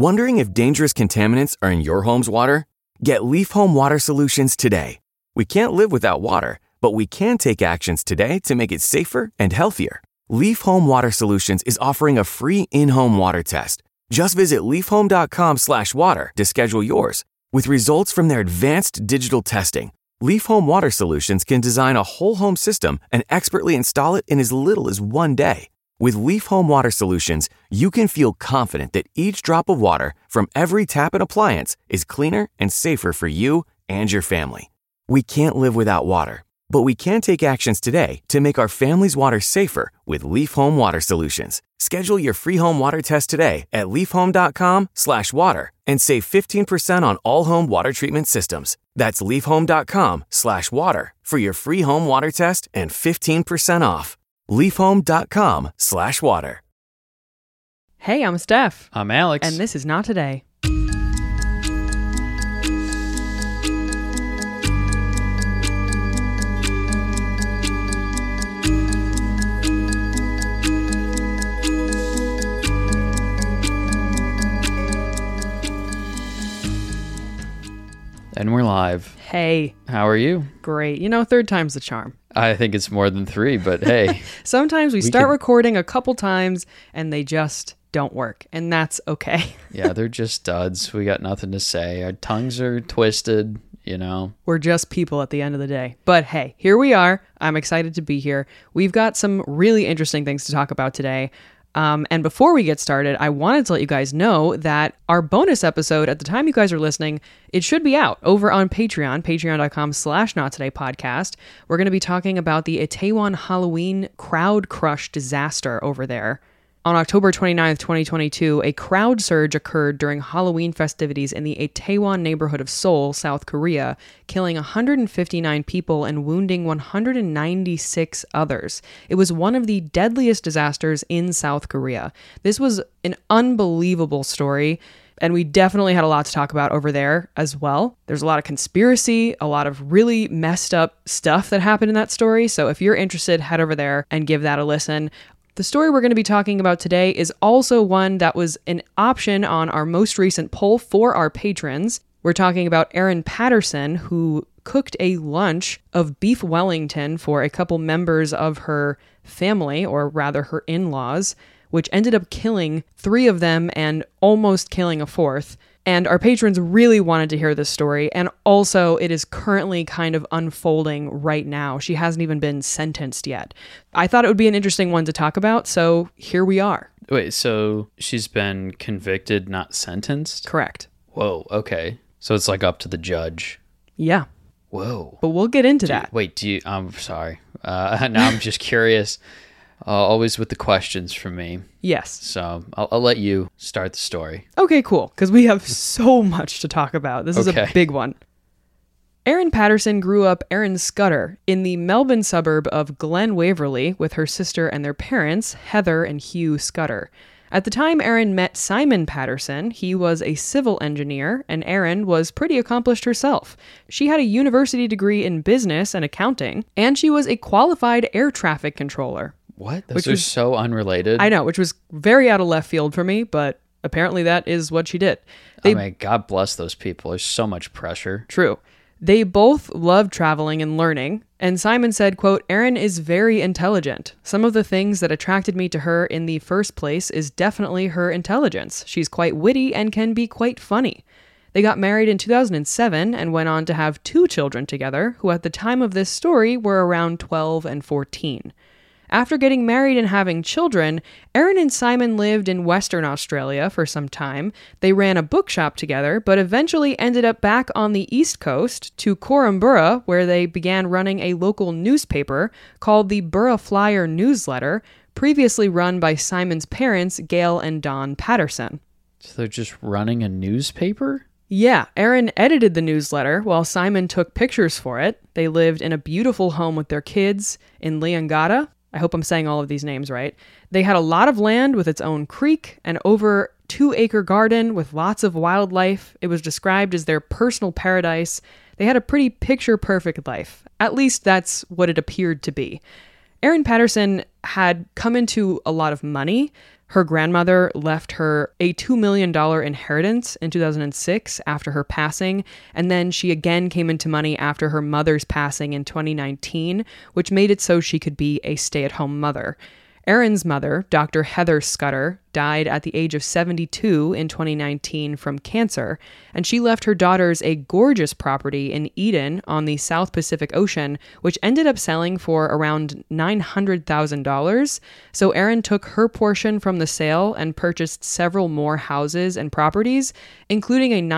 Wondering if dangerous contaminants are in your home's water? Get Leaf Home Water Solutions today. We can't live without water, but we can take actions today to make it safer and healthier. Leaf Home Water Solutions is offering a free in-home water test. Just visit leafhome.com/water to schedule yours. With results from their advanced digital testing, Leaf Home Water Solutions can design a whole home system and expertly install it in as little as 1 day. With Leaf Home Water Solutions, you can feel confident that each drop of water from every tap and appliance is cleaner and safer for you and your family. We can't live without water, but we can take actions today to make our family's water safer with Leaf Home Water Solutions. Schedule your free home water test today at leafhome.com/water and save 15% on all home water treatment systems. That's leafhome.com/water for your free home water test and 15% off. leafhome.com/water. Hey, I'm Steph. I'm Alex. And this is Not Today. And we're live. Hey. How are you? Great. You know, third time's the charm. I think it's more than 3, but hey. Sometimes we start recording a couple times and they just don't work, and that's okay. Yeah, they're just duds. We got nothing to say. Our tongues are twisted, you know. We're just people at the end of the day. But hey, here we are. I'm excited to be here. We've got some really interesting things to talk about today. And before we get started, I wanted to let you guys know that our bonus episode, at the time you guys are listening, it should be out over on Patreon, patreon.com/nottodaypodcast. We're going to be talking about the Itaewon Halloween crowd crush disaster over there. On October 29th, 2022, a crowd surge occurred during Halloween festivities in the Itaewon neighborhood of Seoul, South Korea, killing 159 people and wounding 196 others. It was one of the deadliest disasters in South Korea. This was an unbelievable story, and we definitely had a lot to talk about over there as well. There's a lot of conspiracy, a lot of really messed up stuff that happened in that story, so if you're interested, head over there and give that a listen. The story we're going to be talking about today is also one that was an option on our most recent poll for our patrons. We're talking about Erin Patterson, who cooked a lunch of beef Wellington for a couple members of her family, or rather her in-laws, which ended up killing 3 of them and almost killing a 4th. And our patrons really wanted to hear this story, and also it is currently kind of unfolding right now. She hasn't even been sentenced yet. I thought it would be an interesting one to talk about, so here we are. Wait, so she's been convicted, not sentenced? Correct. Whoa, okay. So it's like up to the judge. Yeah. Whoa. But we'll get into that. I'm sorry. Now I'm just curious. Always with the questions from me. Yes. So I'll let you start the story. Okay, cool. Because we have so much to talk about. This is a big one. Erin Patterson grew up Erin Scudder in the Melbourne suburb of Glen Waverley with her sister and their parents, Heather and Hugh Scudder. At the time Erin met Simon Patterson, he was a civil engineer, and Erin was pretty accomplished herself. She had a university degree in business and accounting, and she was a qualified air traffic controller. What? Those are so unrelated. I know, which was very out of left field for me, but apparently that is what she did. God bless those people. There's so much pressure. True. They both loved traveling and learning, and Simon said, quote, "Erin is very intelligent. Some of the things that attracted me to her in the first place is definitely her intelligence. She's quite witty and can be quite funny." They got married in 2007 and went on to have 2 children together, who at the time of this story were around 12 and 14. After getting married and having children, Erin and Simon lived in Western Australia for some time. They ran a bookshop together, but eventually ended up back on the East Coast to Korumburra, where they began running a local newspaper called the Burra Flyer Newsletter, previously run by Simon's parents, Gail and Don Patterson. So they're just running a newspaper? Yeah, Erin edited the newsletter while Simon took pictures for it. They lived in a beautiful home with their kids in Leongatha. I hope I'm saying all of these names right. They had a lot of land with its own creek, and over 2-acre garden with lots of wildlife. It was described as their personal paradise. They had a pretty picture-perfect life. At least that's what it appeared to be. Erin Patterson had come into a lot of money. Her grandmother left her a $2 million inheritance in 2006 after her passing, and then she again came into money after her mother's passing in 2019, which made it so she could be a stay-at-home mother. Erin's mother, Dr. Heather Scudder, died at the age of 72 in 2019 from cancer, and she left her daughters a gorgeous property in Eden on the South Pacific Ocean, which ended up selling for around $900,000. So Erin took her portion from the sale and purchased several more houses and properties, including a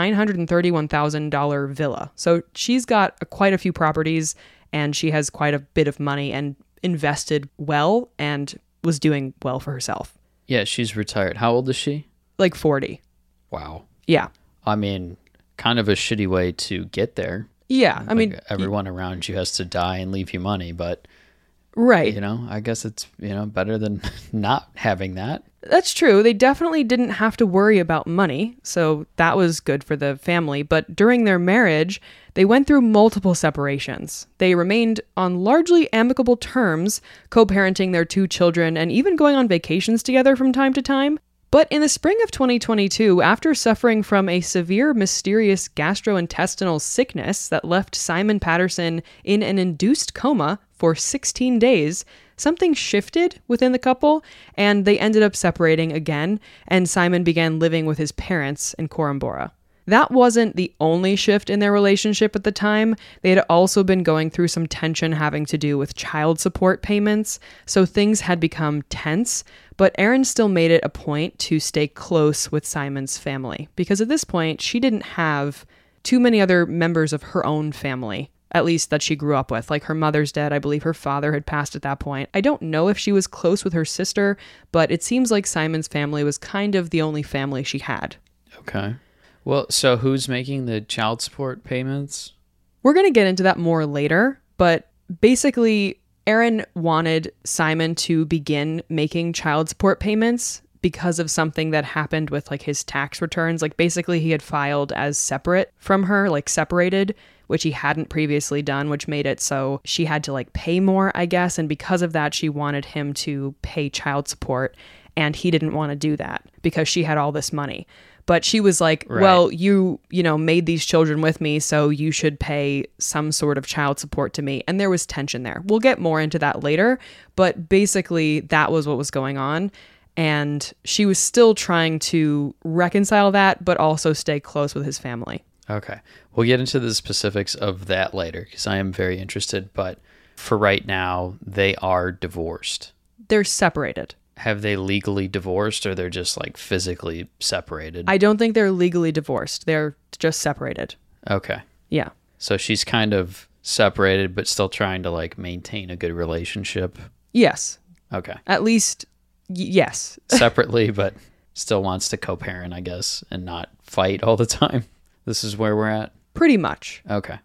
$931,000 villa. So she's got quite a few properties, and she has quite a bit of money and invested well and was doing well for herself. Yeah, she's retired. How old is she? Like 40. Wow. Yeah. I mean, kind of a shitty way to get there. Yeah. I mean, everyone around you has to die and leave you money, but right. I guess it's, better than not having that. That's true. They definitely didn't have to worry about money, so that was good for the family. But during their marriage, they went through multiple separations. They remained on largely amicable terms, co-parenting their 2 children and even going on vacations together from time to time. But in the spring of 2022, after suffering from a severe, mysterious gastrointestinal sickness that left Simon Patterson in an induced coma for 16 days, something shifted within the couple, and they ended up separating again, and Simon began living with his parents in Korumbora. That wasn't the only shift in their relationship at the time. They had also been going through some tension having to do with child support payments, so things had become tense, but Erin still made it a point to stay close with Simon's family, because at this point, she didn't have too many other members of her own family, at least that she grew up with. Like, her mother's dead. I believe her father had passed at that point. I don't know if she was close with her sister, but it seems like Simon's family was kind of the only family she had. Okay. Well, so who's making the child support payments? We're going to get into that more later, but basically, Erin wanted Simon to begin making child support payments because of something that happened with like his tax returns. Like, basically he had filed as separate from her, like separated, which he hadn't previously done, which made it so she had to like pay more, I guess. And because of that, she wanted him to pay child support, and he didn't want to do that because she had all this money. But she was like, right. Well, you made these children with me, so you should pay some sort of child support to me. And there was tension there. We'll get more into that later. But basically, that was what was going on. And she was still trying to reconcile that, but also stay close with his family. Okay. We'll get into the specifics of that later, because I am very interested. But for right now, they are divorced. They're separated. Have they legally divorced, or they're just like physically separated? I don't think they're legally divorced. They're just separated. Okay. Yeah. So she's kind of separated, but still trying to like maintain a good relationship. Yes. Okay. At least, yes. Separately, but still wants to co-parent, I guess, and not fight all the time. This is where we're at? Pretty much. Okay.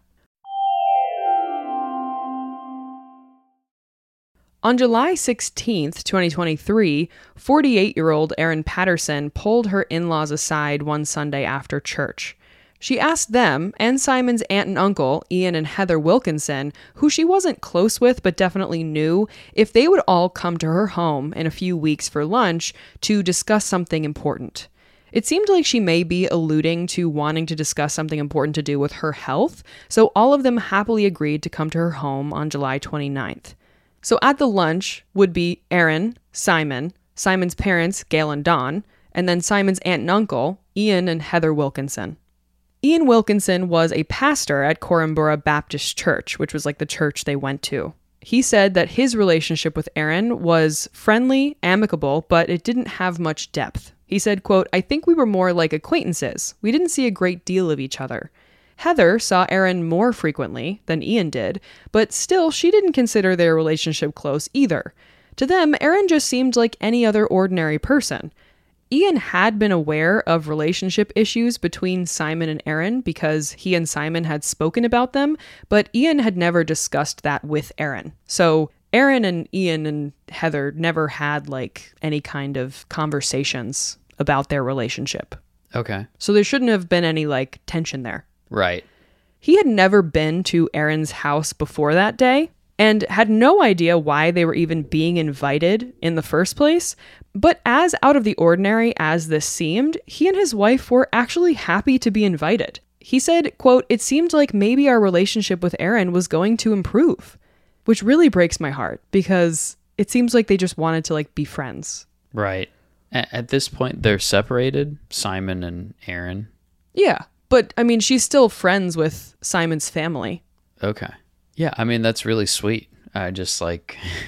On July 16th, 2023, 48-year-old Erin Patterson pulled her in-laws aside one Sunday after church. She asked them, and Simon's aunt and uncle, Ian and Heather Wilkinson, who she wasn't close with but definitely knew, if they would all come to her home in a few weeks for lunch to discuss something important. It seemed like she may be alluding to wanting to discuss something important to do with her health, so all of them happily agreed to come to her home on July 29th. So at the lunch would be Erin, Simon, Simon's parents, Gail and Dawn, and then Simon's aunt and uncle, Ian and Heather Wilkinson. Ian Wilkinson was a pastor at Korumbora Baptist Church, which was like the church they went to. He said that his relationship with Erin was friendly, amicable, but it didn't have much depth. He said, quote, "I think we were more like acquaintances. We didn't see a great deal of each other. Heather saw Erin more frequently than Ian did, but still she didn't consider their relationship close either. To them, Erin just seemed like any other ordinary person. Ian had been aware of relationship issues between Simon and Erin because he and Simon had spoken about them, but Ian had never discussed that with Erin. So Erin and Ian and Heather never had like any kind of conversations about their relationship. Okay. So there shouldn't have been any like tension there. Right. He had never been to Erin's house before that day, and had no idea why they were even being invited in the first place. But as out of the ordinary as this seemed, he and his wife were actually happy to be invited. He said, quote, "It seemed like maybe our relationship with Aaron was going to improve," which really breaks my heart because it seems like they just wanted to be friends. Right. At this point, they're separated, Simon and Aaron. Yeah, but I mean, she's still friends with Simon's family. Okay. Yeah, I mean, that's really sweet. I just I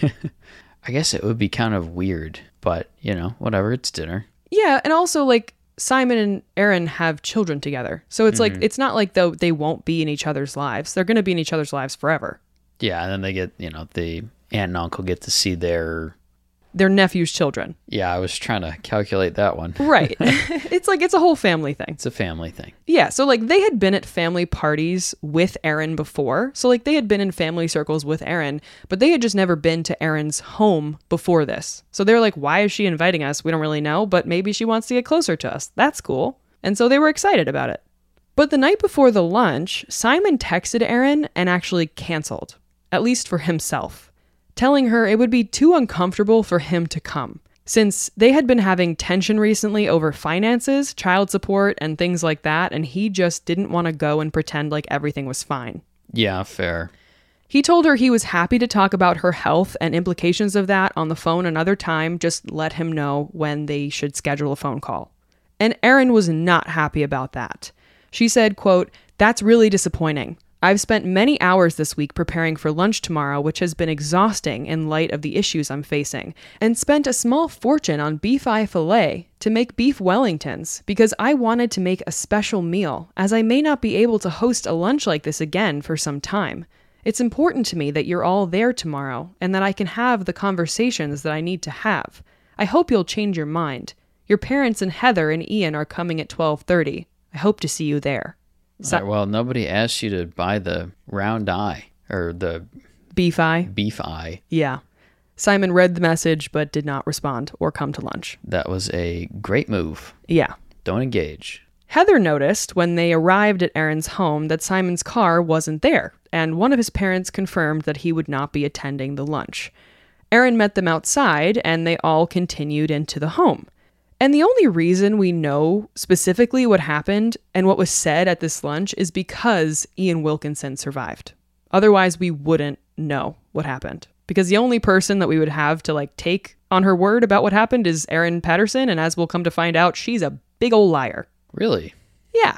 guess it would be kind of weird, but whatever, it's dinner. Yeah, and also Simon and Aaron have children together. So it's it's not like though they won't be in each other's lives. They're going to be in each other's lives forever. Yeah, and then they get, the aunt and uncle get to see their nephew's children. Yeah, I was trying to calculate that one. Right. It's a whole family thing. It's a family thing. Yeah, so they had been at family parties with Aaron before. So they had been in family circles with Aaron, but they had just never been to Aaron's home before this. So they're like, why is she inviting us? We don't really know, but maybe she wants to get closer to us. That's cool. And so they were excited about it. But the night before the lunch, Simon texted Aaron and actually canceled, at least for himself, telling her it would be too uncomfortable for him to come, since they had been having tension recently over finances, child support, and things like that, and he just didn't want to go and pretend like everything was fine. Yeah, fair. He told her he was happy to talk about her health and implications of that on the phone another time, just let him know when they should schedule a phone call. And Aaron was not happy about that. She said, quote, "That's really disappointing. I've spent many hours this week preparing for lunch tomorrow, which has been exhausting in light of the issues I'm facing, and spent a small fortune on beef eye fillet to make beef Wellingtons because I wanted to make a special meal, as I may not be able to host a lunch like this again for some time. It's important to me that you're all there tomorrow and that I can have the conversations that I need to have. I hope you'll change your mind. Your parents and Heather and Ian are coming at 12:30. I hope to see you there." All right, well, nobody asked you to buy the round eye or the Beef eye? Beef eye. Yeah. Simon read the message but did not respond or come to lunch. That was a great move. Yeah. Don't engage. Heather noticed when they arrived at Aaron's home that Simon's car wasn't there, and one of his parents confirmed that he would not be attending the lunch. Aaron met them outside, and they all continued into the home. And the only reason we know specifically what happened and what was said at this lunch is because Ian Wilkinson survived. Otherwise, we wouldn't know what happened. Because the only person that we would have to take on her word about what happened is Erin Patterson. And as we'll come to find out, she's a big old liar. Really? Yeah.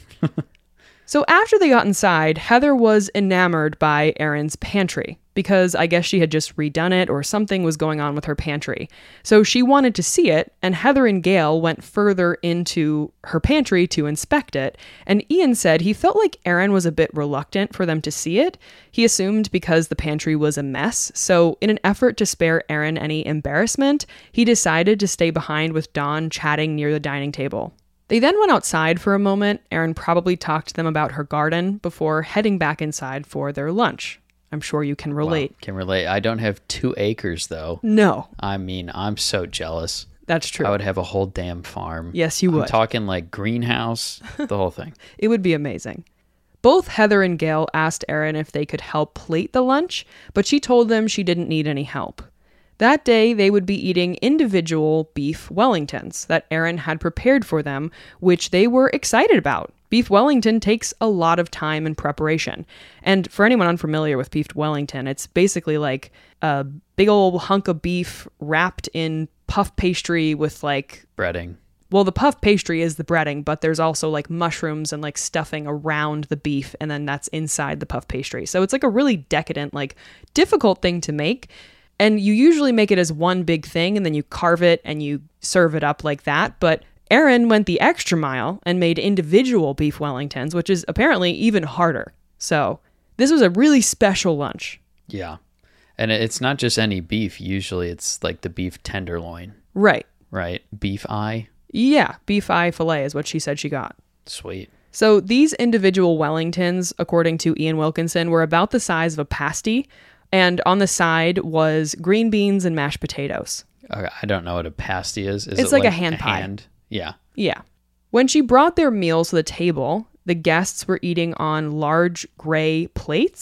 So after they got inside, Heather was enamored by Erin's pantry because I guess she had just redone it or something was going on with her pantry. So she wanted to see it, and Heather and Gail went further into her pantry to inspect it, and Ian said he felt like Erin was a bit reluctant for them to see it. He assumed because the pantry was a mess, so in an effort to spare Erin any embarrassment, he decided to stay behind with Dawn chatting near the dining table. They then went outside for a moment. Erin probably talked to them about her garden before heading back inside for their lunch. I'm sure you can relate. Wow, can relate. I don't have 2 acres, though. No. I mean, I'm so jealous. That's true. I would have a whole damn farm. Yes, you would. I'm talking greenhouse, the whole thing. It would be amazing. Both Heather and Gail asked Erin if they could help plate the lunch, but she told them she didn't need any help. That day, they would be eating individual beef Wellingtons that Erin had prepared for them, which they were excited about. Beef Wellington takes a lot of time and preparation. And for anyone unfamiliar with beef Wellington, it's basically like a big old hunk of beef wrapped in puff pastry with breading. Well, the puff pastry is the breading, but there's also mushrooms and stuffing around the beef, and then that's inside the puff pastry. So it's a really decadent, difficult thing to make. And you usually make it as one big thing, and then you carve it and you serve it up like that. But Erin went the extra mile and made individual beef Wellingtons, which is apparently even harder. So this was a really special lunch. Yeah. And it's not just any beef. Usually it's the beef tenderloin. Right. Right. Beef eye. Yeah. Beef eye fillet is what she said she got. Sweet. So these individual Wellingtons, according to Ian Wilkinson, were about the size of a pasty. And on the side was green beans and mashed potatoes. I don't know what a pasty is. Is it's it a hand pie. Yeah. Yeah. When she brought their meals to the table, the guests were eating on large gray plates,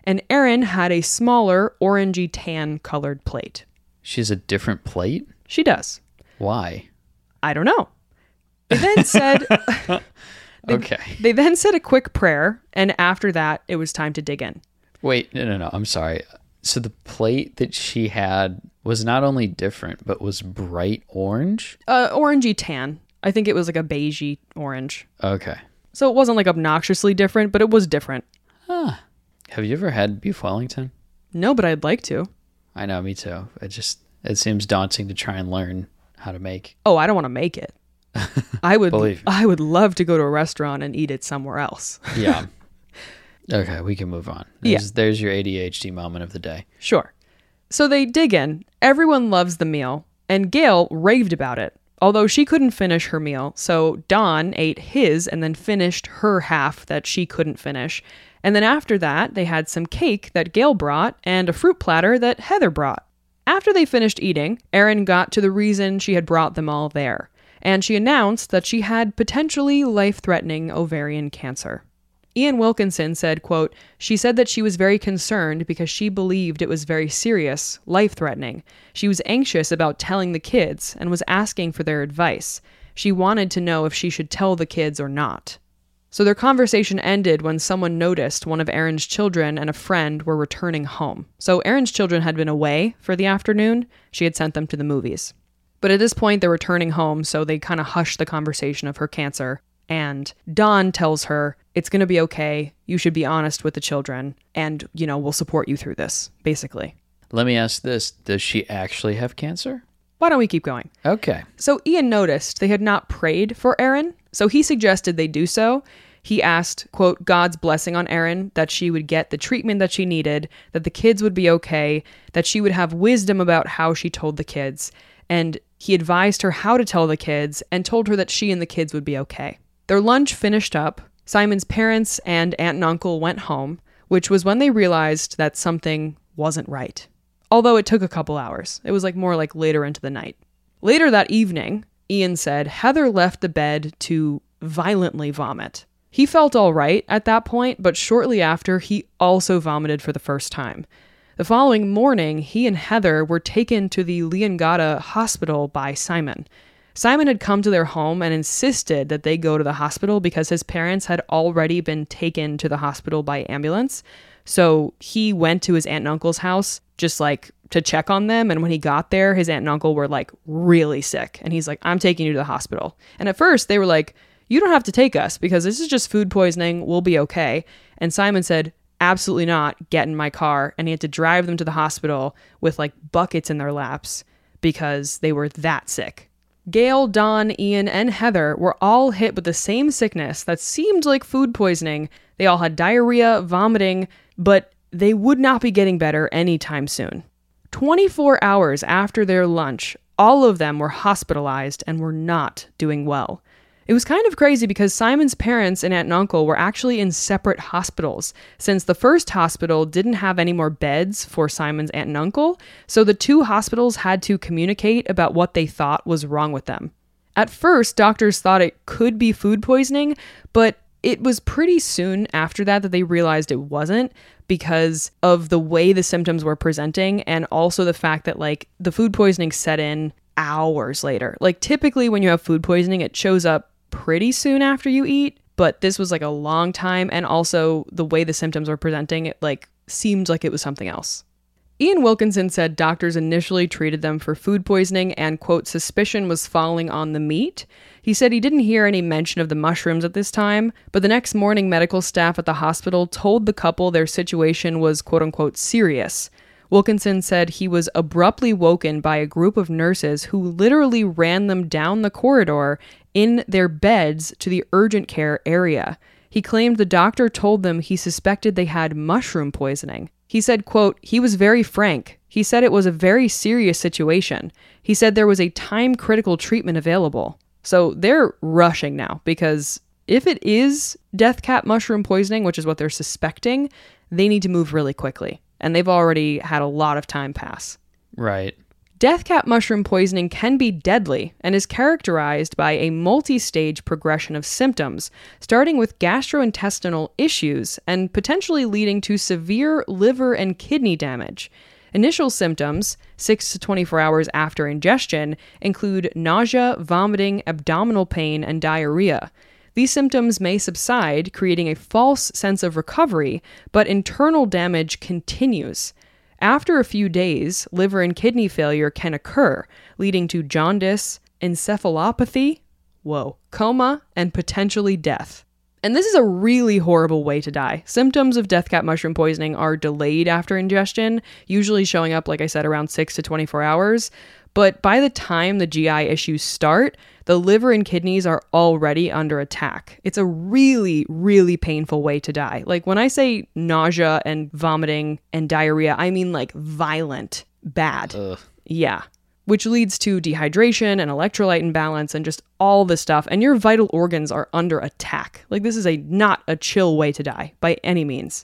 and Erin had a smaller orangey tan colored plate. She has a different plate? She does. Why? I don't know. They then said... Okay. They then said a quick prayer, and after that, it was time to dig in. Wait, no. I'm sorry. So the plate that she had was not only different, but was bright orange? Orangey tan. I think it was like a beigey orange. Okay. So it wasn't like obnoxiously different, but it was different. Huh. Have you ever had beef Wellington? No, but I'd like to. I know, me too. It seems daunting to try and learn how to make. Oh, I don't want to make it. I would Believe me. I would love to go to a restaurant and eat it somewhere else. Yeah. Okay, we can move on. There's your ADHD moment of the day. Sure. So they dig in. Everyone loves the meal, and Gail raved about it, although she couldn't finish her meal. So Don ate his and then finished her half that she couldn't finish. And then after that, they had some cake that Gail brought and a fruit platter that Heather brought. After they finished eating, Erin got to the reason she had brought them all there, and she announced that she had potentially life-threatening ovarian cancer. Ian Wilkinson said, quote, "She said that she was very concerned because she believed it was very serious, life-threatening. She was anxious about telling the kids and was asking for their advice. She wanted to know if she should tell the kids or not." So their conversation ended when someone noticed one of Erin's children and a friend were returning home. So Erin's children had been away for the afternoon. She had sent them to the movies. But at this point, they're returning home, so they kind of hushed the conversation of her cancer. And Don tells her, it's going to be okay. You should be honest with the children. And, we'll support you through this, basically. Let me ask this. Does she actually have cancer? Why don't we keep going? Okay. So Ian noticed they had not prayed for Erin, so he suggested they do so. He asked, quote, God's blessing on Erin, that she would get the treatment that she needed, that the kids would be okay, that she would have wisdom about how she told the kids. And he advised her how to tell the kids and told her that she and the kids would be okay. Their lunch finished up. Simon's parents and aunt and uncle went home, which was when they realized that something wasn't right. Although it took a couple hours. It was more like later into the night. Later that evening, Ian said Heather left the bed to violently vomit. He felt all right at that point, but shortly after, he also vomited for the first time. The following morning, he and Heather were taken to the Leongatha hospital by Simon. Simon had come to their home and insisted that they go to the hospital because his parents had already been taken to the hospital by ambulance. So he went to his aunt and uncle's house just to check on them. And when he got there, his aunt and uncle were really sick. And he's like, I'm taking you to the hospital. And at first they were like, you don't have to take us because this is just food poisoning. We'll be okay. And Simon said, absolutely not. Get in my car. And he had to drive them to the hospital with buckets in their laps because they were that sick. Gail, Don, Ian, and Heather were all hit with the same sickness that seemed like food poisoning. They all had diarrhea, vomiting, but they would not be getting better anytime soon. 24 hours after their lunch, all of them were hospitalized and were not doing well. It was kind of crazy because Simon's parents and aunt and uncle were actually in separate hospitals, since the first hospital didn't have any more beds for Simon's aunt and uncle, so the two hospitals had to communicate about what they thought was wrong with them. At first, doctors thought it could be food poisoning, but it was pretty soon after that they realized it wasn't because of the way the symptoms were presenting, and also the fact that the food poisoning set in hours later. Typically when you have food poisoning, it shows up pretty soon after you eat, but this was a long time, and also the way the symptoms were presenting, it seemed like it was something else. Ian Wilkinson said doctors initially treated them for food poisoning and, quote, suspicion was falling on the meat. He said he didn't hear any mention of the mushrooms at this time, but the next morning medical staff at the hospital told the couple their situation was, quote unquote, serious. Wilkinson said he was abruptly woken by a group of nurses who literally ran them down the corridor in their beds to the urgent care area. He claimed the doctor told them he suspected they had mushroom poisoning. He said, quote, he was very frank. He said it was a very serious situation. He said there was a time-critical treatment available. So they're rushing now because if it is death cap mushroom poisoning, which is what they're suspecting, they need to move really quickly. And they've already had a lot of time pass. Right. Death cap mushroom poisoning can be deadly and is characterized by a multi-stage progression of symptoms, starting with gastrointestinal issues and potentially leading to severe liver and kidney damage. Initial symptoms, 6 to 24 hours after ingestion, include nausea, vomiting, abdominal pain, and diarrhea. These symptoms may subside, creating a false sense of recovery, but internal damage continues. After a few days, liver and kidney failure can occur, leading to jaundice, encephalopathy, coma, and potentially death. And this is a really horrible way to die. Symptoms of death cap mushroom poisoning are delayed after ingestion, usually showing up, like I said, around 6 to 24 hours. But by the time the GI issues start, the liver and kidneys are already under attack. It's a really, really painful way to die. Like when I say nausea and vomiting and diarrhea, I mean like violent, bad. Ugh. Yeah. Which leads to dehydration and electrolyte imbalance and just all this stuff. And your vital organs are under attack. Like this is not a chill way to die by any means.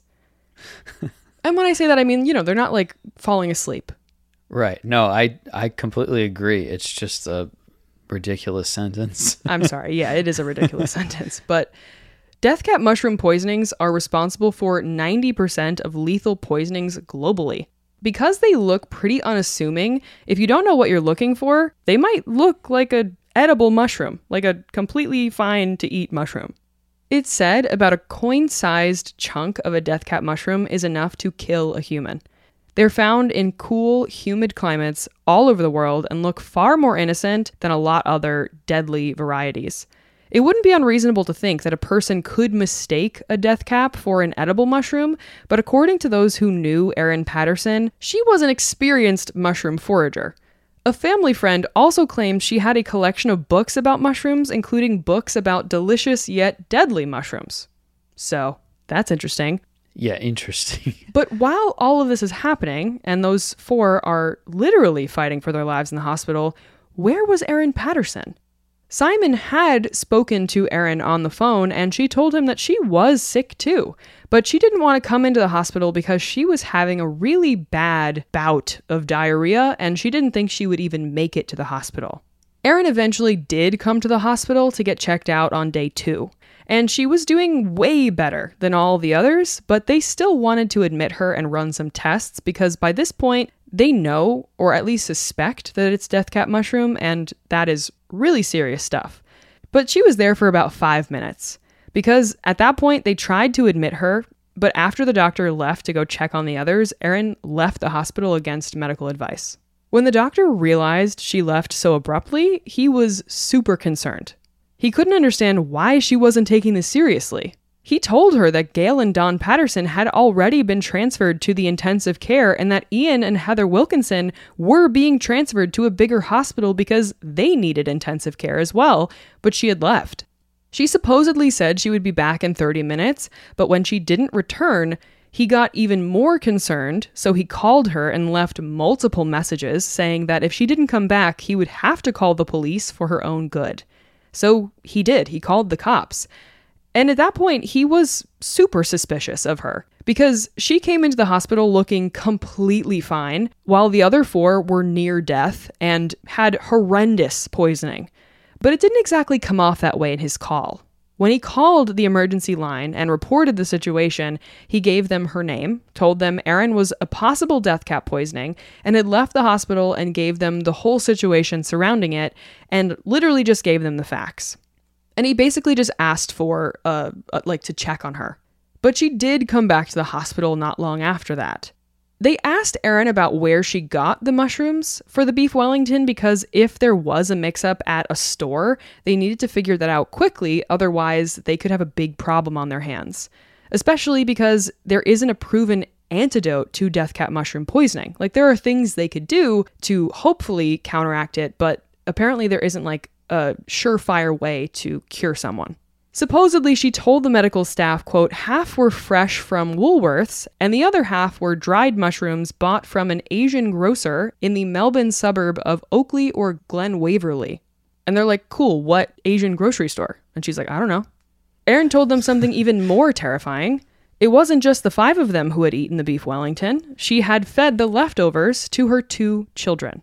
And when I say that, I mean, they're not like falling asleep. Right. No, I completely agree. It's just a ridiculous sentence. I'm sorry. Yeah, it is a ridiculous sentence. But death cap mushroom poisonings are responsible for 90% of lethal poisonings globally. Because they look pretty unassuming, if you don't know what you're looking for, they might look like an edible mushroom, like a completely fine to eat mushroom. It's said about a coin-sized chunk of a death cap mushroom is enough to kill a human. They're found in cool, humid climates all over the world and look far more innocent than a lot other deadly varieties. It wouldn't be unreasonable to think that a person could mistake a death cap for an edible mushroom, but according to those who knew Erin Patterson, she was an experienced mushroom forager. A family friend also claimed she had a collection of books about mushrooms, including books about delicious yet deadly mushrooms. So, that's interesting. Yeah, interesting. But while all of this is happening, and those 4 are literally fighting for their lives in the hospital, where was Erin Patterson? Simon had spoken to Erin on the phone, and she told him that she was sick too, but she didn't want to come into the hospital because she was having a really bad bout of diarrhea, and she didn't think she would even make it to the hospital. Erin eventually did come to the hospital to get checked out on day 2. And she was doing way better than all the others, but they still wanted to admit her and run some tests because by this point, they know, or at least suspect, that it's death cap mushroom, and that is really serious stuff. But she was there for about 5 minutes, because at that point, they tried to admit her, but after the doctor left to go check on the others, Erin left the hospital against medical advice. When the doctor realized she left so abruptly, he was super concerned. He couldn't understand why she wasn't taking this seriously. He told her that Gail and Don Patterson had already been transferred to the intensive care and that Ian and Heather Wilkinson were being transferred to a bigger hospital because they needed intensive care as well, but she had left. She supposedly said she would be back in 30 minutes, but when she didn't return, he got even more concerned, so he called her and left multiple messages saying that if she didn't come back, he would have to call the police for her own good. So he did. He called the cops. And at that point, he was super suspicious of her because she came into the hospital looking completely fine, while the other 4 were near death and had horrendous poisoning. But it didn't exactly come off that way in his call. When he called the emergency line and reported the situation, he gave them her name, told them Erin was a possible death cap poisoning, and had left the hospital and gave them the whole situation surrounding it, and literally just gave them the facts. And he basically just asked for, to check on her. But she did come back to the hospital not long after that. They asked Erin about where she got the mushrooms for the beef Wellington because if there was a mix-up at a store, they needed to figure that out quickly, otherwise they could have a big problem on their hands. Especially because there isn't a proven antidote to death cap mushroom poisoning. Like, there are things they could do to hopefully counteract it, but apparently there isn't like a surefire way to cure someone. Supposedly, she told the medical staff, quote, half were fresh from Woolworths and the other half were dried mushrooms bought from an Asian grocer in the Melbourne suburb of Oakley or Glen Waverley. And they're like, cool, what Asian grocery store? And she's like, I don't know. Erin told them something even more terrifying. It wasn't just the 5 of them who had eaten the beef Wellington. She had fed the leftovers to her 2 children.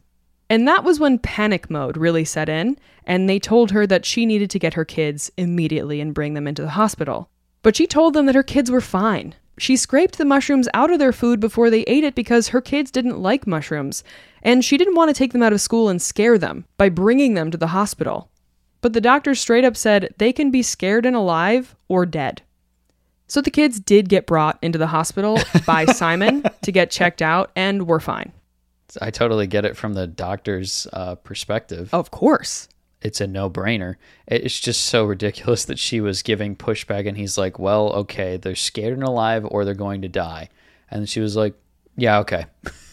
And that was when panic mode really set in, and they told her that she needed to get her kids immediately and bring them into the hospital. But she told them that her kids were fine. She scraped the mushrooms out of their food before they ate it because her kids didn't like mushrooms, and she didn't want to take them out of school and scare them by bringing them to the hospital. But the doctor straight up said they can be scared and alive or dead. So the kids did get brought into the hospital by Simon to get checked out and were fine. I totally get it from the doctor's perspective. Of course. It's a no-brainer. It's just so ridiculous that she was giving pushback and he's like, well, okay, they're scared and alive or they're going to die. And she was like, yeah, okay.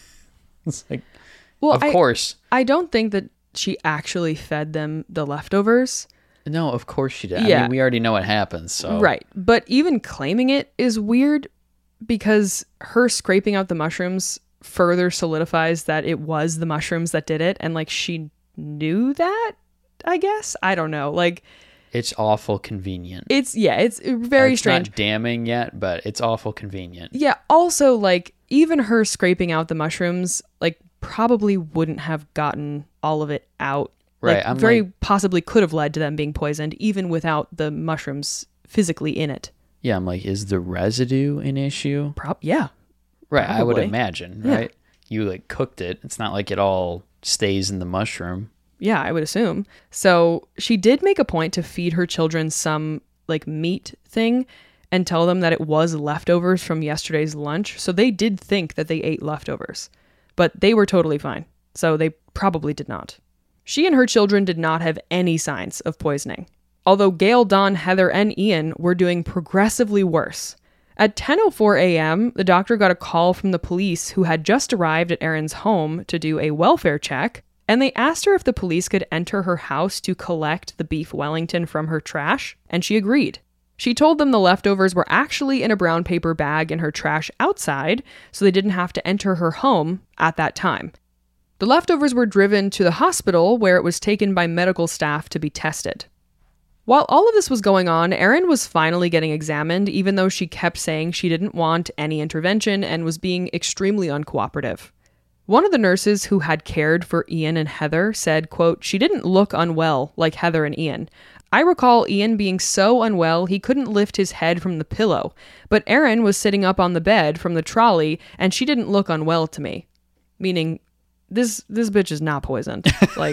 It's like, well, of course. I don't think that she actually fed them the leftovers. No, of course she did. Yeah. I mean, we already know what happens. So. Right. But even claiming it is weird because her scraping out the mushrooms further solidifies that it was the mushrooms that did it. And like she knew that, I guess. I don't know. Like it's awful convenient. It's very strange. It's not damning yet, but it's awful convenient. Yeah. Also, like even her scraping out the mushrooms, like probably wouldn't have gotten all of it out. Right. Like, very possibly could have led to them being poisoned even without the mushrooms physically in it. Yeah. I'm like, is the residue an issue? Yeah. Right. Probably. I would imagine, right? You like cooked it. It's not like it all stays in the mushroom. Yeah, I would assume. So she did make a point to feed her children some like meat thing and tell them that it was leftovers from yesterday's lunch. So they did think that they ate leftovers, but they were totally fine. So they probably did not. She and her children did not have any signs of poisoning, although Gail, Dawn, Heather, and Ian were doing progressively worse. At 10:04 a.m., the doctor got a call from the police who had just arrived at Erin's home to do a welfare check, and they asked her if the police could enter her house to collect the beef Wellington from her trash, and she agreed. She told them the leftovers were actually in a brown paper bag in her trash outside, so they didn't have to enter her home at that time. The leftovers were driven to the hospital where it was taken by medical staff to be tested. While all of this was going on, Erin was finally getting examined, even though she kept saying she didn't want any intervention and was being extremely uncooperative. One of the nurses who had cared for Ian and Heather said, quote, "She didn't look unwell like Heather and Ian. I recall Ian being so unwell he couldn't lift his head from the pillow, but Erin was sitting up on the bed from the trolley and she didn't look unwell to me." Meaning, this bitch is not poisoned. Like...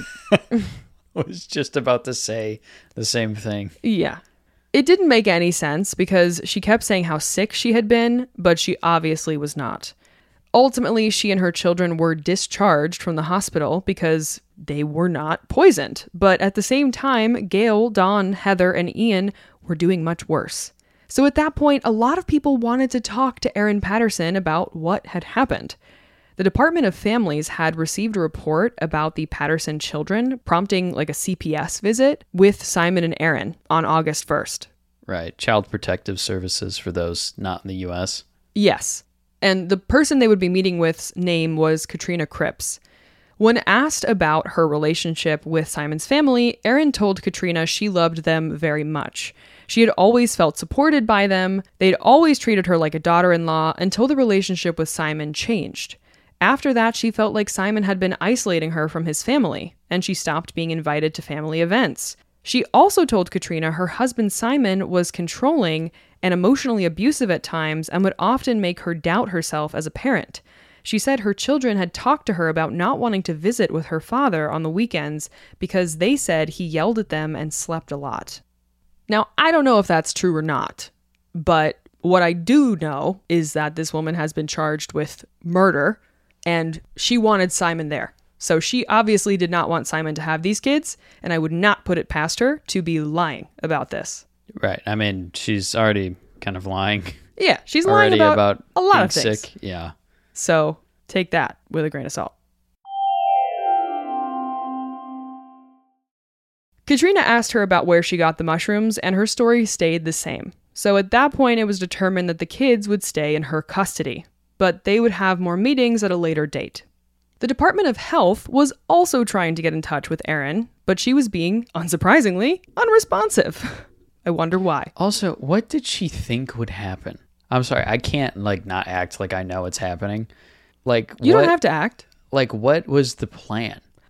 I was just about to say the same thing. Yeah. It didn't make any sense because she kept saying how sick she had been, but she obviously was not. Ultimately, she and her children were discharged from the hospital because they were not poisoned. But at the same time, Gail, Dawn, Heather, and Ian were doing much worse. So at that point, a lot of people wanted to talk to Erin Patterson about what had happened. The Department of Families had received a report about the Patterson children, prompting like a CPS visit with Simon and Erin on August 1st. Right. Child Protective Services for those not in the U.S. Yes. And the person they would be meeting with's name was Katrina Cripps. When asked about her relationship with Simon's family, Erin told Katrina she loved them very much. She had always felt supported by them. They'd always treated her like a daughter-in-law until the relationship with Simon changed. After that, she felt like Simon had been isolating her from his family, and she stopped being invited to family events. She also told Katrina her husband Simon was controlling and emotionally abusive at times and would often make her doubt herself as a parent. She said her children had talked to her about not wanting to visit with her father on the weekends because they said he yelled at them and slept a lot. Now, I don't know if that's true or not, but what I do know is that this woman has been charged with murder, and she wanted Simon there. So she obviously did not want Simon to have these kids, and I would not put it past her to be lying about this. Right. I mean, she's already kind of lying. Yeah, she's lying about a lot of things. Sick. Yeah. So take that with a grain of salt. Katrina asked her about where she got the mushrooms, and her story stayed the same. So at that point, it was determined that the kids would stay in her custody, but they would have more meetings at a later date. The Department of Health was also trying to get in touch with Erin, but she was being, unsurprisingly, unresponsive. I wonder why. Also, what did she think would happen? I'm sorry, I can't not act like I know what's happening. You don't have to act. Like, what was the plan?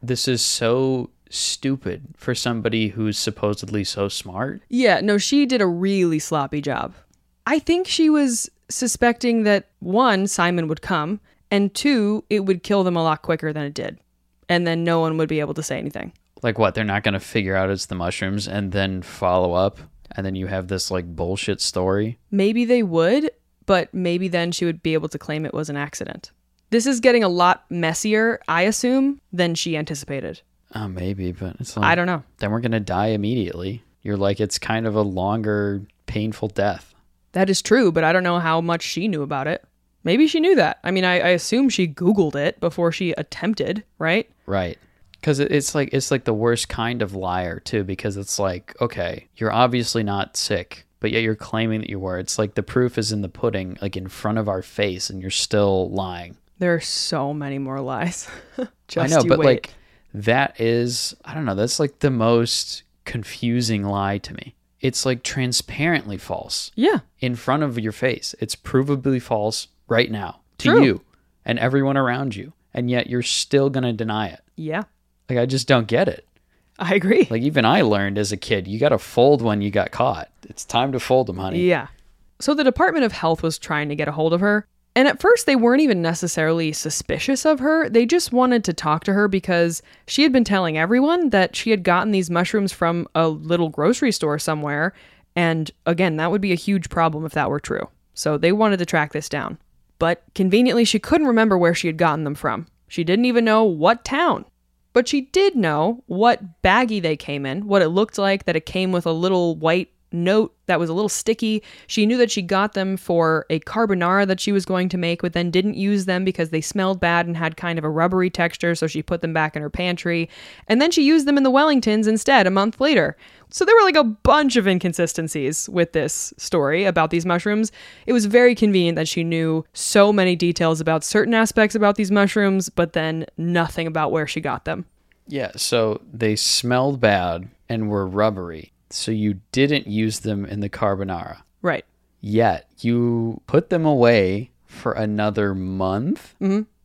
this is so stupid for somebody who's supposedly so smart. Yeah, no, she did a really sloppy job. I think she was suspecting that, one, Simon would come, and two, it would kill them a lot quicker than it did. And then no one would be able to say anything. Like what? They're not going to figure out it's the mushrooms and then follow up, and then you have this like bullshit story? Maybe they would, but maybe then she would be able to claim it was an accident. This is getting a lot messier, I assume, than she anticipated. Oh, maybe, but it's like... I don't know. Then we're going to die immediately. You're like, it's kind of a longer, painful death. That is true, but I don't know how much she knew about it. Maybe she knew that. I mean, I assume she Googled it before she attempted, right? Right. Because it's like the worst kind of liar, too, because it's like, okay, you're obviously not sick, but yet you're claiming that you were. It's like the proof is in the pudding, like in front of our face, and you're still lying. There are so many more lies. I know, but wait. Like, that is, I don't know, that's like the most confusing lie to me. It's like transparently false. Yeah. In front of your face. It's provably false right now to True. You and everyone around you. And yet you're still going to deny it. Yeah. Like, I just don't get it. I agree. Like, even I learned as a kid, you got to fold when you got caught. It's time to fold them, honey. Yeah. So the Department of Health was trying to get a hold of her. And at first, they weren't even necessarily suspicious of her. They just wanted to talk to her because she had been telling everyone that she had gotten these mushrooms from a little grocery store somewhere. And again, that would be a huge problem if that were true. So they wanted to track this down. But conveniently, she couldn't remember where she had gotten them from. She didn't even know what town. But she did know what baggie they came in, what it looked like, that it came with a little white note that was a little sticky. She knew that she got them for a carbonara that she was going to make, but then didn't use them because they smelled bad and had kind of a rubbery texture, so she put them back in her pantry. And then she used them in the Wellingtons instead a month later. So there were like a bunch of inconsistencies with this story about these mushrooms. It was very convenient that she knew so many details about certain aspects about these mushrooms, but then nothing about where she got them. Yeah, so they smelled bad and were rubbery. So you didn't use them in the carbonara. Right. Yet you put them away for another month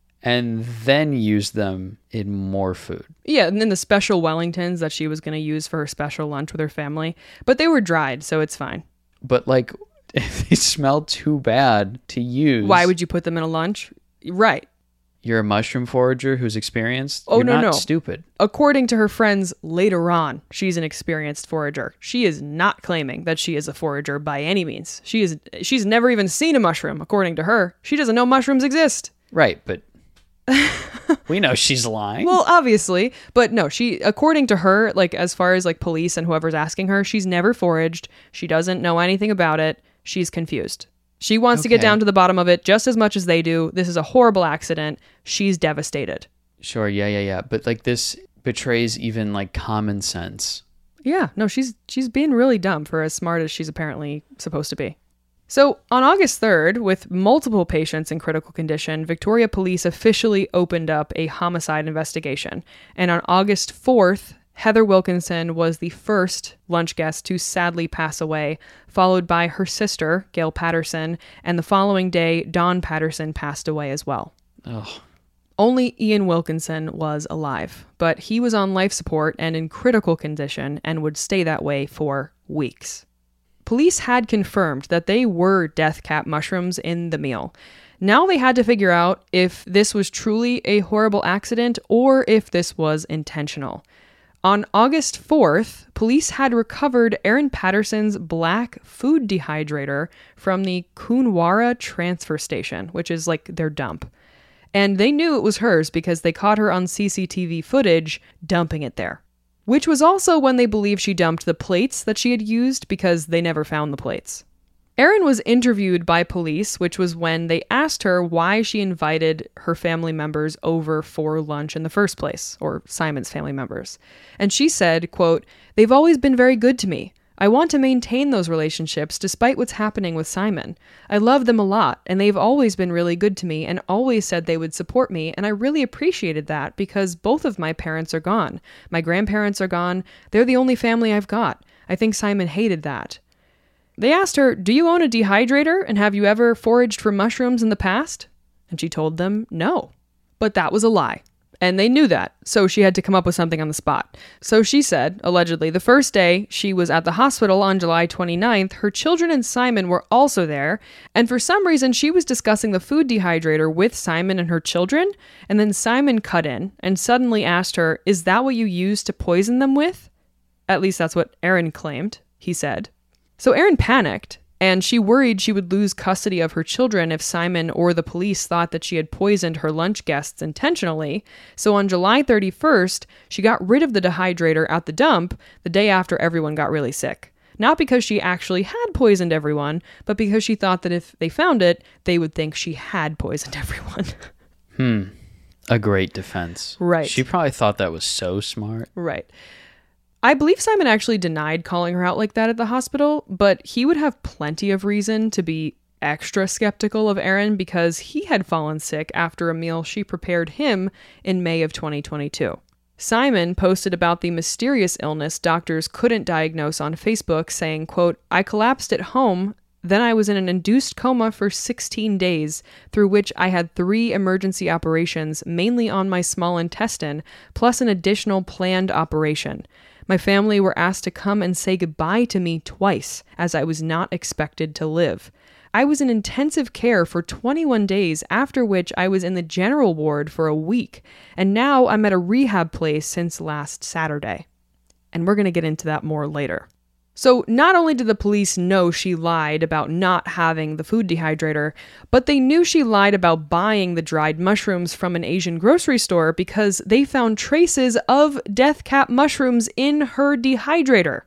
and then used them in more food. Yeah, and then the special Wellingtons that she was going to use for her special lunch with her family. But they were dried, so it's fine. But like, if they smell too bad to use... Why would you put them in a lunch? Right. You're a mushroom forager who's experienced? Oh, You're no. not stupid. According to her friends later on, she's an experienced forager. She is not claiming that she is a forager by any means. She's never even seen a mushroom, according to her. She doesn't know mushrooms exist. Right, but we know she's lying. Well, obviously, but no, according to her, like as far as like police and whoever's asking her, she's never foraged. She doesn't know anything about it. She's confused. She wants to get down to the bottom of it just as much as they do. This is a horrible accident. She's devastated. Sure, yeah. But like this betrays even like common sense. Yeah, no, she's being really dumb for as smart as she's apparently supposed to be. So on August 3rd, with multiple patients in critical condition, Victoria Police officially opened up a homicide investigation. And on August 4th, Heather Wilkinson was the first lunch guest to sadly pass away, followed by her sister, Gail Patterson, and the following day, Dawn Patterson passed away as well. Ugh. Only Ian Wilkinson was alive, but he was on life support and in critical condition and would stay that way for weeks. Police had confirmed that they were death cap mushrooms in the meal. Now they had to figure out if this was truly a horrible accident or if this was intentional. On August 4th, police had recovered Erin Patterson's black food dehydrator from the Coonwarra transfer station, which is like their dump. And they knew it was hers because they caught her on CCTV footage dumping it there. Which was also when they believed she dumped the plates that she had used because they never found the plates. Erin was interviewed by police, which was when they asked her why she invited her family members over for lunch in the first place, or Simon's family members. And she said, quote, "They've always been very good to me. I want to maintain those relationships despite what's happening with Simon. I love them a lot, and they've always been really good to me and always said they would support me, and I really appreciated that because both of my parents are gone. My grandparents are gone. They're the only family I've got. I think Simon hated that." They asked her, "Do you own a dehydrator, and have you ever foraged for mushrooms in the past?" And she told them no. But that was a lie. And they knew that, so she had to come up with something on the spot. So she said, allegedly, the first day she was at the hospital on July 29th, her children and Simon were also there, and for some reason she was discussing the food dehydrator with Simon and her children, and then Simon cut in and suddenly asked her, "Is that what you used to poison them with?" At least that's what Erin claimed, he said. So Erin panicked, and she worried she would lose custody of her children if Simon or the police thought that she had poisoned her lunch guests intentionally. So on July 31st, she got rid of the dehydrator at the dump the day after everyone got really sick. Not because she actually had poisoned everyone, but because she thought that if they found it, they would think she had poisoned everyone. A great defense. Right. She probably thought that was so smart. Right. I believe Simon actually denied calling her out like that at the hospital, but he would have plenty of reason to be extra skeptical of Erin because he had fallen sick after a meal she prepared him in May of 2022. Simon posted about the mysterious illness doctors couldn't diagnose on Facebook, saying, quote, "I collapsed at home, then I was in an induced coma for 16 days, through which I had 3 emergency operations, mainly on my small intestine, plus an additional planned operation. My family were asked to come and say goodbye to me twice, as I was not expected to live. I was in intensive care for 21 days, after which I was in the general ward for a week, and now I'm at a rehab place since last Saturday." And we're going to get into that more later. So not only did the police know she lied about not having the food dehydrator, but they knew she lied about buying the dried mushrooms from an Asian grocery store because they found traces of death cap mushrooms in her dehydrator.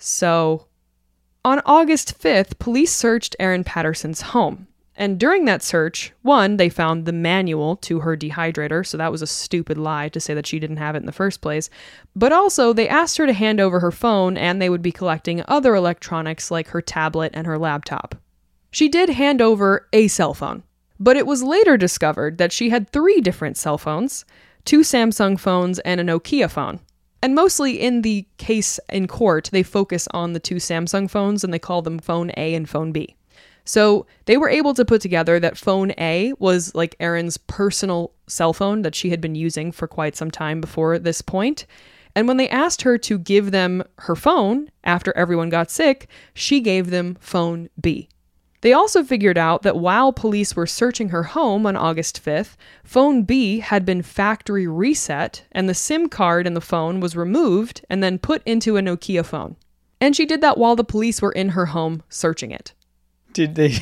So on August 5th, police searched Erin Patterson's home. And during that search, one, they found the manual to her dehydrator, so that was a stupid lie to say that she didn't have it in the first place. But also, they asked her to hand over her phone, and they would be collecting other electronics like her tablet and her laptop. She did hand over a cell phone, but it was later discovered that she had 3 different cell phones, 2 Samsung phones, and a Nokia phone. And mostly in the case in court, they focus on the 2 Samsung phones, and they call them Phone A and Phone B. So they were able to put together that Phone A was like Erin's personal cell phone that she had been using for quite some time before this point. And when they asked her to give them her phone after everyone got sick, she gave them Phone B. They also figured out that while police were searching her home on August 5th, Phone B had been factory reset and the SIM card in the phone was removed and then put into a Nokia phone. And she did that while the police were in her home searching it. Did they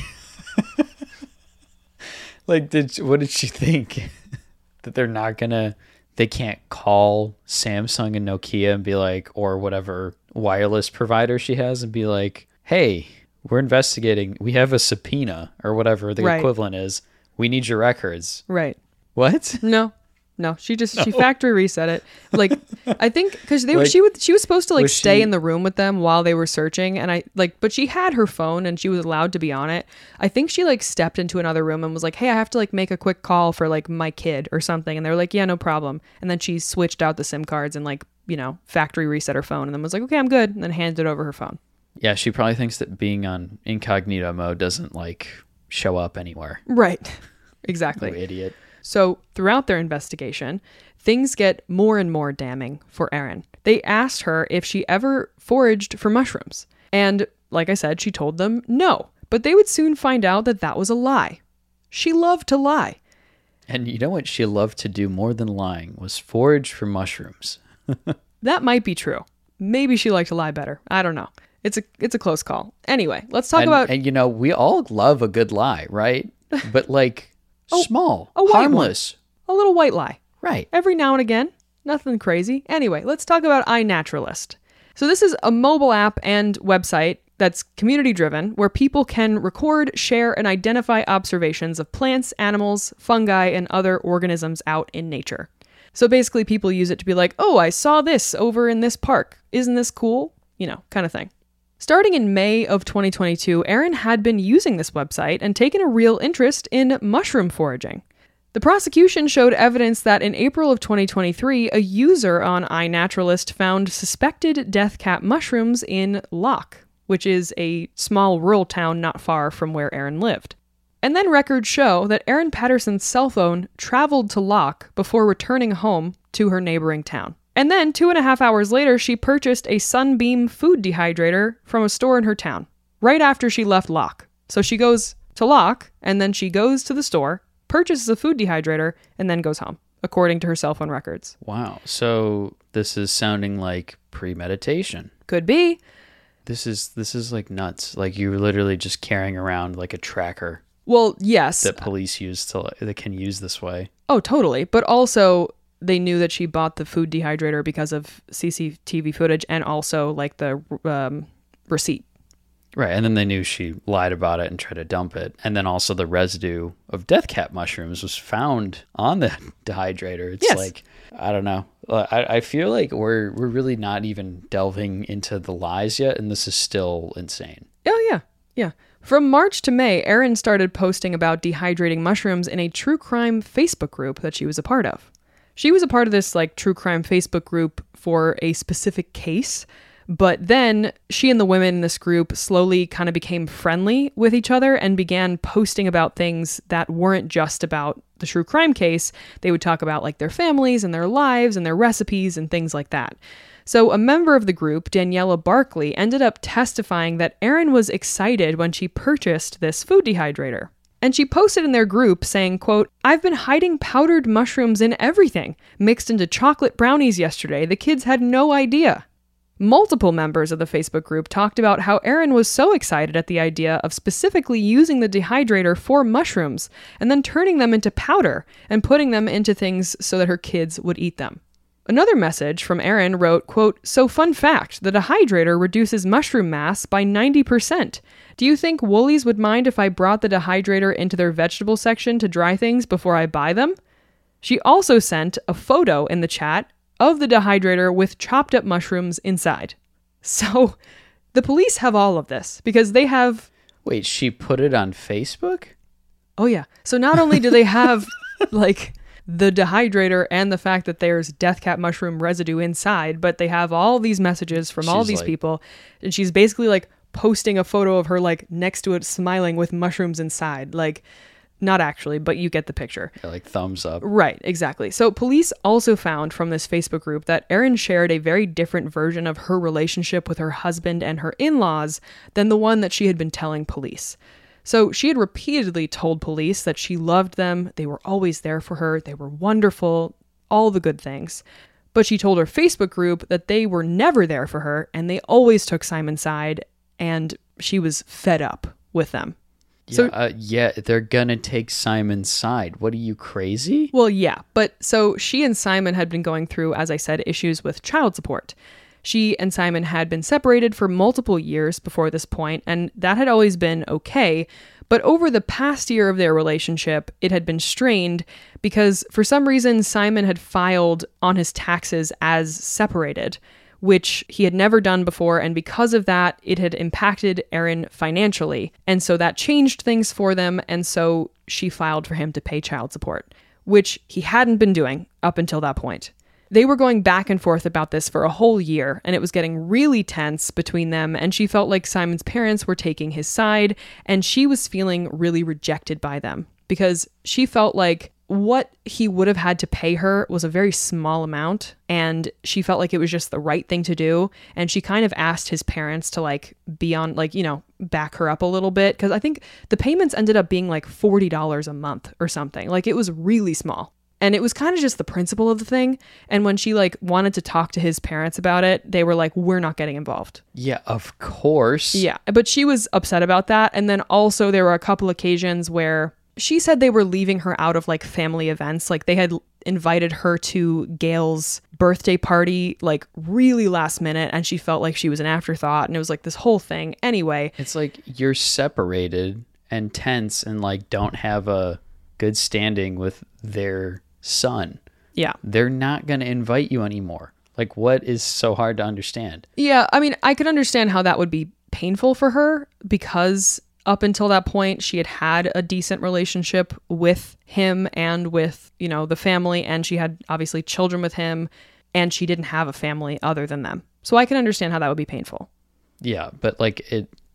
what did she think? That they can't call Samsung and Nokia and be like, or whatever wireless provider she has and be like, "Hey, we're investigating. We have a subpoena," or whatever the equivalent is. "We need your records." Right. What? No, she factory reset it. Like, I think because she was supposed to stay in the room with them while they were searching, and but she had her phone and she was allowed to be on it. I think she stepped into another room and was like, "Hey, I have to make a quick call for my kid or something," and they were like, "Yeah, no problem." And then she switched out the SIM cards and factory reset her phone, and then was like, "Okay, I'm good," and then handed over her phone. Yeah, she probably thinks that being on incognito mode doesn't show up anywhere. Right. Exactly. You idiot. So throughout their investigation, things get more and more damning for Erin. They asked her if she ever foraged for mushrooms. And like I said, she told them no. But they would soon find out that that was a lie. She loved to lie. And you know what she loved to do more than lying was forage for mushrooms. That might be true. Maybe she liked to lie better. I don't know. It's a close call. Anyway, let's talk about... And we all love a good lie, right? But small, a white harmless. One. A little white lie. Right. Every now and again. Nothing crazy. Anyway, let's talk about iNaturalist. So this is a mobile app and website that's community driven where people can record, share, and identify observations of plants, animals, fungi, and other organisms out in nature. So basically people use it to be like, "Oh, I saw this over in this park. Isn't this cool?" Kind of thing. Starting in May of 2022, Erin had been using this website and taken a real interest in mushroom foraging. The prosecution showed evidence that in April of 2023, a user on iNaturalist found suspected death cap mushrooms in Locke, which is a small rural town not far from where Erin lived. And then records show that Erin Patterson's cell phone traveled to Locke before returning home to her neighboring town. And then 2.5 hours later, she purchased a Sunbeam food dehydrator from a store in her town, right after she left Locke. So she goes to Locke, and then she goes to the store, purchases a food dehydrator, and then goes home, according to her cell phone records. Wow. So this is sounding like premeditation. Could be. This is like nuts. Like you're literally just carrying around like a tracker. Well, yes. That police that can use this way. Oh, totally. But also, they knew that she bought the food dehydrator because of CCTV footage and also like the receipt. Right, and then they knew she lied about it and tried to dump it. And then also the residue of death cap mushrooms was found on the dehydrator. It's like, I don't know. I feel like we're really not even delving into the lies yet, and this is still insane. Oh, yeah. Yeah. From March to May, Erin started posting about dehydrating mushrooms in a true crime Facebook group that she was a part of. She was a part of this like true crime Facebook group for a specific case. But then she and the women in this group slowly kind of became friendly with each other and began posting about things that weren't just about the true crime case. They would talk about like their families and their lives and their recipes and things like that. So a member of the group, Daniela Barkley, ended up testifying that Erin was excited when she purchased this food dehydrator. And she posted in their group saying, quote, "I've been hiding powdered mushrooms in everything, mixed into chocolate brownies yesterday. The kids had no idea." Multiple members of the Facebook group talked about how Erin was so excited at the idea of specifically using the dehydrator for mushrooms and then turning them into powder and putting them into things so that her kids would eat them. Another message from Erin wrote, quote, "So fun fact, the dehydrator reduces mushroom mass by 90%. Do you think Woolies would mind if I brought the dehydrator into their vegetable section to dry things before I buy them?" She also sent a photo in the chat of the dehydrator with chopped up mushrooms inside. So the police have all of this because they have... Wait, she put it on Facebook? Oh yeah. So not only do they have like the dehydrator and the fact that there's death cap mushroom residue inside, but they have all these messages from all these people. And she's basically like posting a photo of her like next to it smiling with mushrooms inside. Like, not actually, but you get the picture. Yeah, like thumbs up. Right, exactly. So police also found from this Facebook group that Erin shared a very different version of her relationship with her husband and her in-laws than the one that she had been telling police. So she had repeatedly told police that she loved them, they were always there for her, they were wonderful, all the good things. But she told her Facebook group that they were never there for her and they always took Simon's side, and she was fed up with them. Yeah, they're gonna take Simon's side. What are you, crazy? Well, yeah, but so she and Simon had been going through, as I said, issues with child support. She and Simon had been separated for multiple years before this point, and that had always been okay. But over the past year of their relationship, it had been strained because for some reason Simon had filed on his taxes as separated, which he had never done before, and because of that, it had impacted Erin financially. And so that changed things for them, and so she filed for him to pay child support, which he hadn't been doing up until that point. They were going back and forth about this for a whole year, and it was getting really tense between them, and she felt like Simon's parents were taking his side, and she was feeling really rejected by them, because she felt like what he would have had to pay her was a very small amount, and she felt like it was just the right thing to do. And she kind of asked his parents to like be on, like, you know, back her up a little bit, because I think the payments ended up being like $40 a month or something. Like, it was really small. And it was kind of just the principle of the thing. And when she like wanted to talk to his parents about it, they were like, "We're not getting involved." Yeah, of course. Yeah, but she was upset about that. And then also there were a couple occasions where she said they were leaving her out of like family events. Like, they had invited her to Gail's birthday party like really last minute, and she felt like she was an afterthought, and it was like this whole thing. Anyway, it's like you're separated and tense and like don't have a good standing with their son. Yeah. They're not going to invite you anymore. Like, what is so hard to understand? Yeah, I mean, I could understand how that would be painful for her, because up until that point, she had had a decent relationship with him and with, you know, the family, and she had obviously children with him, and she didn't have a family other than them. So I can understand how that would be painful. Yeah, but like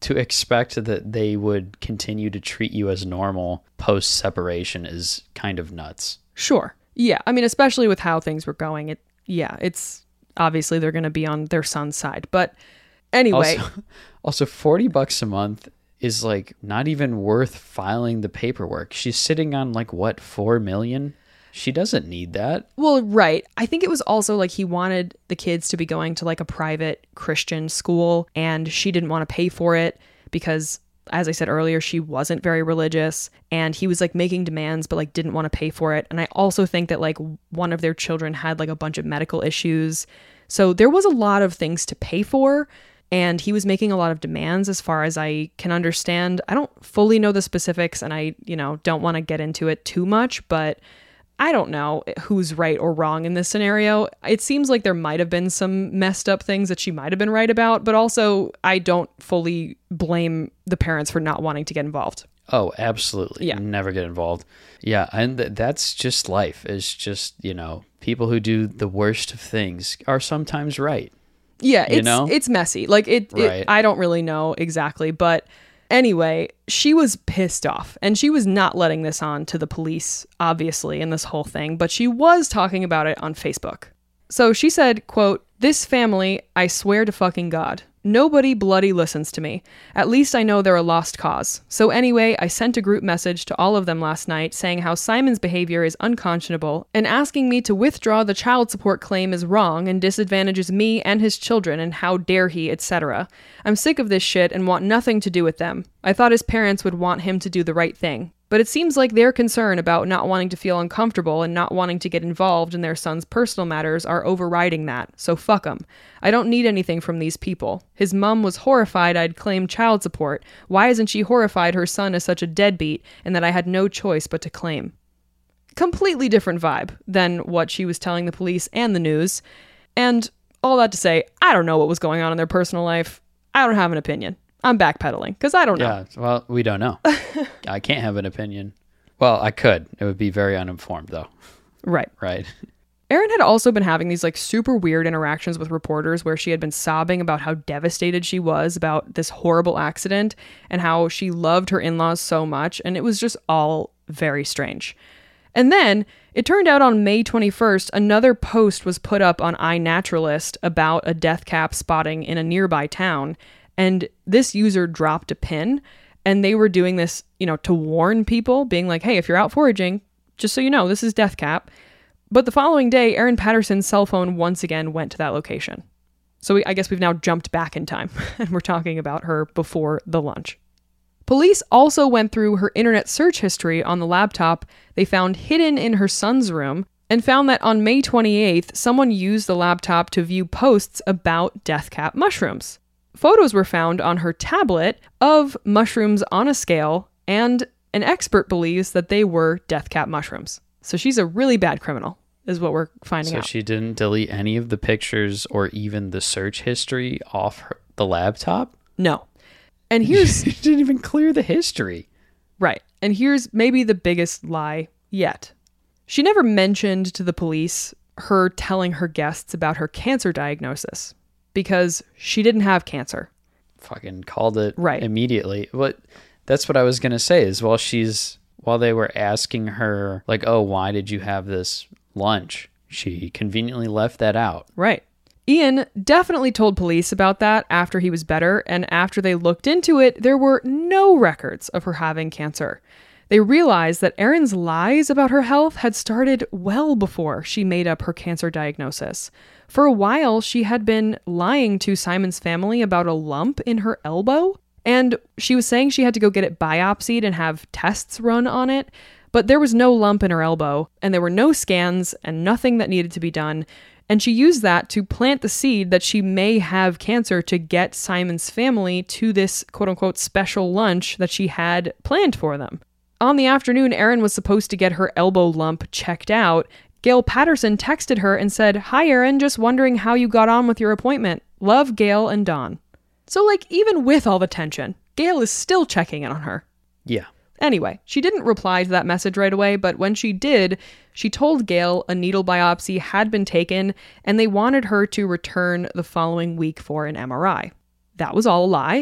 to expect that they would continue to treat you as normal post-separation is kind of nuts. Sure. Yeah. I mean, especially with how things were going, it's obviously they're going to be on their son's side. But anyway. Also $40 a month is like not even worth filing the paperwork. She's sitting on like what, 4 million? She doesn't need that. Well, right. I think it was also like he wanted the kids to be going to like a private Christian school, and she didn't want to pay for it because, as I said earlier, she wasn't very religious, and he was like making demands but like didn't want to pay for it. And I also think that like one of their children had like a bunch of medical issues. So there was a lot of things to pay for, and he was making a lot of demands as far as I can understand. I don't fully know the specifics, and I, don't want to get into it too much, but I don't know who's right or wrong in this scenario. It seems like there might have been some messed up things that she might have been right about, but also I don't fully blame the parents for not wanting to get involved. Oh, absolutely. Yeah. Never get involved. Yeah, and that's just life. It's just, people who do the worst of things are sometimes right. Yeah, it's messy. Like Right. I don't really know exactly, but anyway, she was pissed off, and she was not letting this on to the police, obviously, in this whole thing, but she was talking about it on Facebook. So she said, quote, "This family, I swear to fucking God, nobody bloody listens to me. At least I know they're a lost cause. So anyway, I sent a group message to all of them last night saying how Simon's behavior is unconscionable and asking me to withdraw the child support claim is wrong and disadvantages me and his children and how dare he, etc. I'm sick of this shit and want nothing to do with them. I thought his parents would want him to do the right thing. But it seems like their concern about not wanting to feel uncomfortable and not wanting to get involved in their son's personal matters are overriding that, so fuck them. I don't need anything from these people. His mom was horrified I'd claimed child support. Why isn't she horrified her son is such a deadbeat and that I had no choice but to claim?" Completely different vibe than what she was telling the police and the news. And all that to say, I don't know what was going on in their personal life. I don't have an opinion. I'm backpedaling because I don't know. Yeah, well, we don't know. I can't have an opinion. Well, I could. It would be very uninformed, though. Right. Right. Erin had also been having these like super weird interactions with reporters where she had been sobbing about how devastated she was about this horrible accident and how she loved her in-laws so much. And it was just all very strange. And then it turned out on May 21st, another post was put up on iNaturalist about a death cap spotting in a nearby town. And this user dropped a pin, and they were doing this, to warn people, being like, hey, if you're out foraging, just so you know, this is death cap. But the following day, Erin Patterson's cell phone once again went to that location. So I guess we've now jumped back in time, and we're talking about her before the lunch. Police also went through her internet search history on the laptop they found hidden in her son's room, and found that on May 28th, someone used the laptop to view posts about death cap mushrooms. Photos were found on her tablet of mushrooms on a scale, and an expert believes that they were death cap mushrooms. So she's a really bad criminal, is what we're finding out. So she didn't delete any of the pictures or even the search history off the laptop? No. And here's... She didn't even clear the history. Right. And here's maybe the biggest lie yet. She never mentioned to the police her telling her guests about her cancer diagnosis, because she didn't have cancer. Fucking called it right immediately. But that's what I was going to say is while they were asking her, like, oh, why did you have this lunch? She conveniently left that out. Right. Ian definitely told police about that after he was better, and after they looked into it, there were no records of her having cancer. They realized that Erin's lies about her health had started well before she made up her cancer diagnosis. For a while, she had been lying to Simon's family about a lump in her elbow, and she was saying she had to go get it biopsied and have tests run on it, but there was no lump in her elbow, and there were no scans and nothing that needed to be done, and she used that to plant the seed that she may have cancer to get Simon's family to this quote-unquote special lunch that she had planned for them. On the afternoon Erin was supposed to get her elbow lump checked out, Gail Patterson texted her and said, "Hi, Erin, just wondering how you got on with your appointment. Love, Gail and Dawn." So, even with all the tension, Gail is still checking in on her. Yeah. Anyway, she didn't reply to that message right away, but when she did, she told Gail a needle biopsy had been taken, and they wanted her to return the following week for an MRI. That was all a lie.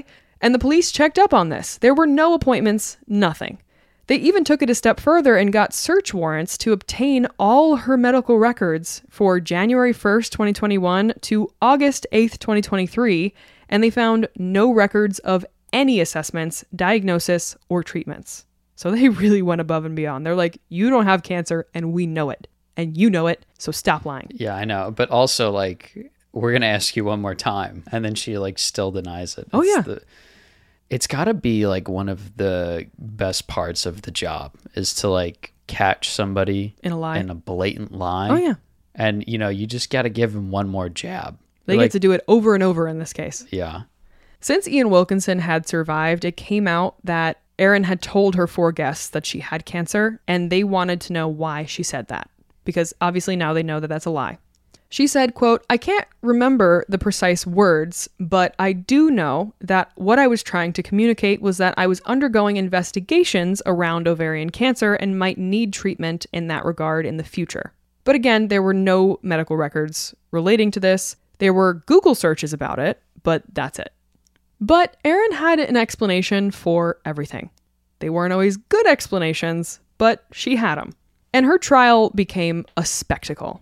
And the police checked up on this. There were no appointments, nothing. They even took it a step further and got search warrants to obtain all her medical records for January 1st, 2021 to August 8th, 2023, and they found no records of any assessments, diagnosis, or treatments. So they really went above and beyond. They're like, you don't have cancer, and we know it. And you know it, so stop lying. Yeah, I know. But also, like, we're going to ask you one more time. And then she, like, still denies it. It's got to be, like, one of the best parts of the job is to, like, catch somebody in a blatant lie. Oh, yeah. And, you know, you just got to give them one more jab. They get to do it over and over in this case. Yeah. Since Ian Wilkinson had survived, it came out that Erin had told her 4 guests that she had cancer, and they wanted to know why she said that. Because obviously now they know that that's a lie. She said, quote, "I can't remember the precise words, but I do know that what I was trying to communicate was that I was undergoing investigations around ovarian cancer and might need treatment in that regard in the future." But again, there were no medical records relating to this. There were Google searches about it, but that's it. But Erin had an explanation for everything. They weren't always good explanations, but she had them. And her trial became a spectacle.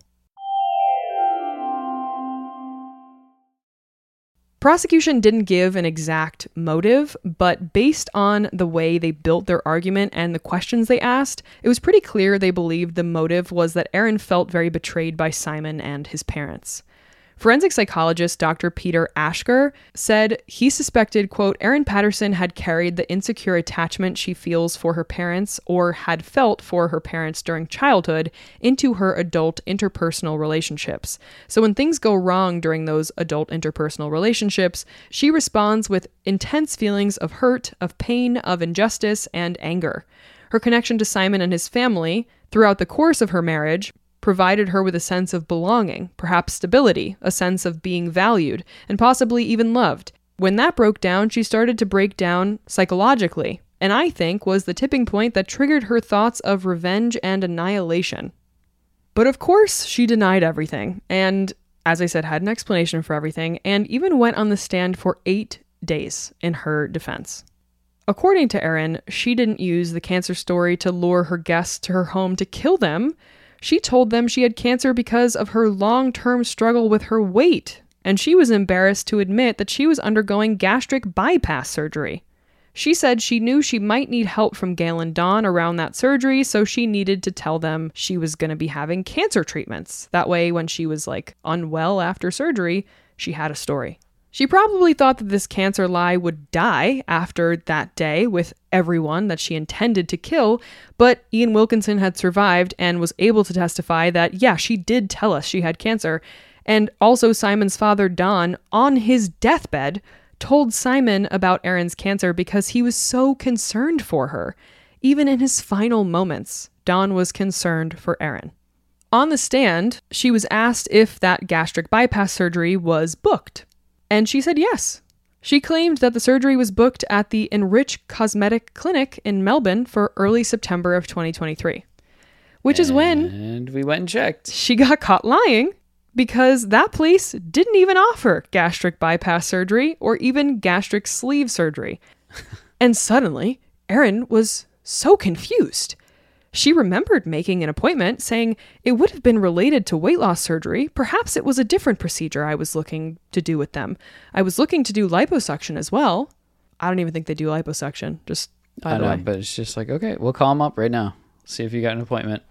Prosecution didn't give an exact motive, but based on the way they built their argument and the questions they asked, it was pretty clear they believed the motive was that Erin felt very betrayed by Simon and his parents. Forensic psychologist Dr. Peter Ashker said he suspected, quote, Erin Patterson had carried the insecure attachment she feels for her parents or had felt for her parents during childhood into her adult interpersonal relationships. So when things go wrong during those adult interpersonal relationships, she responds with intense feelings of hurt, of pain, of injustice, and anger. Her connection to Simon and his family throughout the course of her marriage provided her with a sense of belonging, perhaps stability, a sense of being valued, and possibly even loved. When that broke down, she started to break down psychologically, and I think was the tipping point that triggered her thoughts of revenge and annihilation. But of course, she denied everything, and, as I said, had an explanation for everything, and even went on the stand for 8 days in her defense. According to Erin, she didn't use the cancer story to lure her guests to her home to kill them. She told them she had cancer because of her long-term struggle with her weight, and she was embarrassed to admit that she was undergoing gastric bypass surgery. She said she knew she might need help from Gail and Dawn around that surgery, so she needed to tell them she was going to be having cancer treatments. That way, when she was, unwell after surgery, she had a story. She probably thought that this cancer lie would die after that day with everyone that she intended to kill, but Ian Wilkinson had survived and was able to testify that, yeah, she did tell us she had cancer. And also Simon's father, Don, on his deathbed, told Simon about Erin's cancer because he was so concerned for her. Even in his final moments, Don was concerned for Erin. On the stand, she was asked if that gastric bypass surgery was booked. And she said yes. She claimed that the surgery was booked at the Enrich Cosmetic Clinic in Melbourne for early September of 2023. Which is when... And we went and checked. She got caught lying because that place didn't even offer gastric bypass surgery or even gastric sleeve surgery. And suddenly, Erin was so confused. She remembered making an appointment, saying it would have been related to weight loss surgery. Perhaps it was a different procedure I was looking to do with them. I was looking to do liposuction as well. I don't even think they do liposuction, just by the way. But it's just like, okay, we'll call them up right now. See if you got an appointment.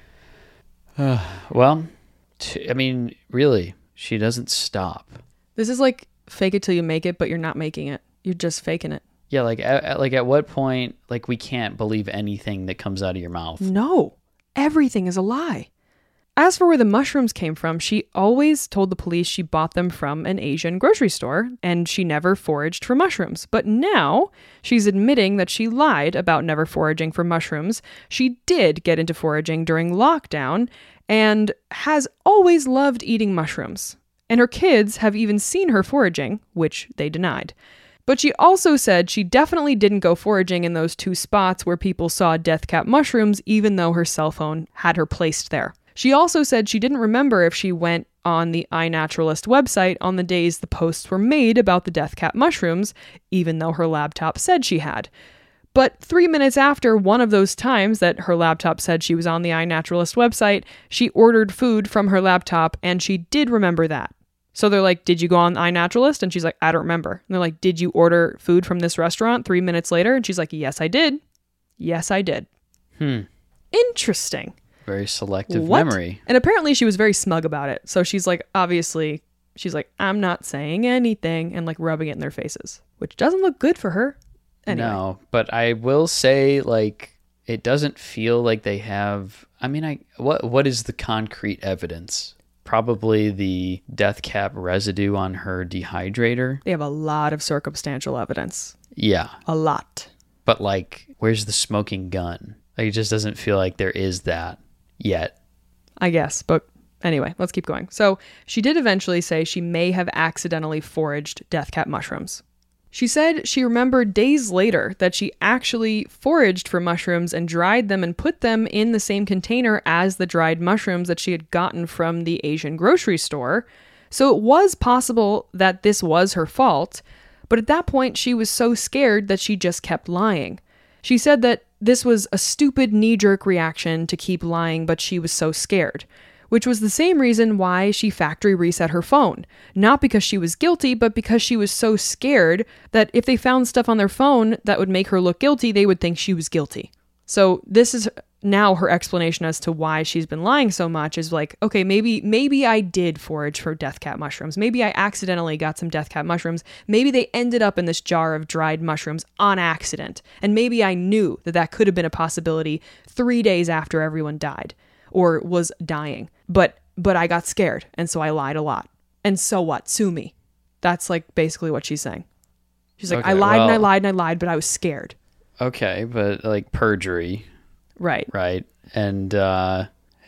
Well, really, she doesn't stop. This is like fake it till you make it, but you're not making it. You're just faking it. Yeah, at what point, we can't believe anything that comes out of your mouth? No, everything is a lie. As for where the mushrooms came from, she always told the police she bought them from an Asian grocery store, and she never foraged for mushrooms. But now, she's admitting that she lied about never foraging for mushrooms. She did get into foraging during lockdown, and has always loved eating mushrooms. And her kids have even seen her foraging, which they denied. But she also said she definitely didn't go foraging in those 2 spots where people saw death cap mushrooms, even though her cell phone had her placed there. She also said she didn't remember if she went on the iNaturalist website on the days the posts were made about the death cap mushrooms, even though her laptop said she had. But 3 minutes after one of those times that her laptop said she was on the iNaturalist website, she ordered food from her laptop, and she did remember that. So they're like, did you go on iNaturalist? And she's like, I don't remember. And they're like, did you order food from this restaurant 3 minutes later? And she's like, yes, I did. Yes, I did. Interesting. Very selective memory. And apparently she was very smug about it. So she's like, obviously, she's like, I'm not saying anything, and like rubbing it in their faces, which doesn't look good for her. Anyway. No, but I will say, like, it doesn't feel like they have. I mean, what is the concrete evidence? Probably the death cap residue on her dehydrator. They have a lot of circumstantial evidence. Yeah. A lot. But, like, where's the smoking gun? Like, it just doesn't feel like there is that yet. I guess. But anyway, let's keep going. So she did eventually say she may have accidentally foraged death cap mushrooms. She said she remembered days later that she actually foraged for mushrooms and dried them and put them in the same container as the dried mushrooms that she had gotten from the Asian grocery store. So it was possible that this was her fault, but at that point she was so scared that she just kept lying. She said that this was a stupid knee-jerk reaction to keep lying, but she was so scared, which was the same reason why she factory reset her phone. Not because she was guilty, but because she was so scared that if they found stuff on their phone that would make her look guilty, they would think she was guilty. So this is now her explanation as to why she's been lying so much, is like, okay, maybe I did forage for death cap mushrooms. Maybe I accidentally got some death cap mushrooms. Maybe they ended up in this jar of dried mushrooms on accident. And maybe I knew that that could have been a possibility 3 days after everyone died or was dying. But I got scared, and so I lied a lot. And so what? Sue me. That's like basically what she's saying. She's like, okay, I lied and I lied and I lied, but I was scared. Okay, but like perjury. Right. Right. And yeah,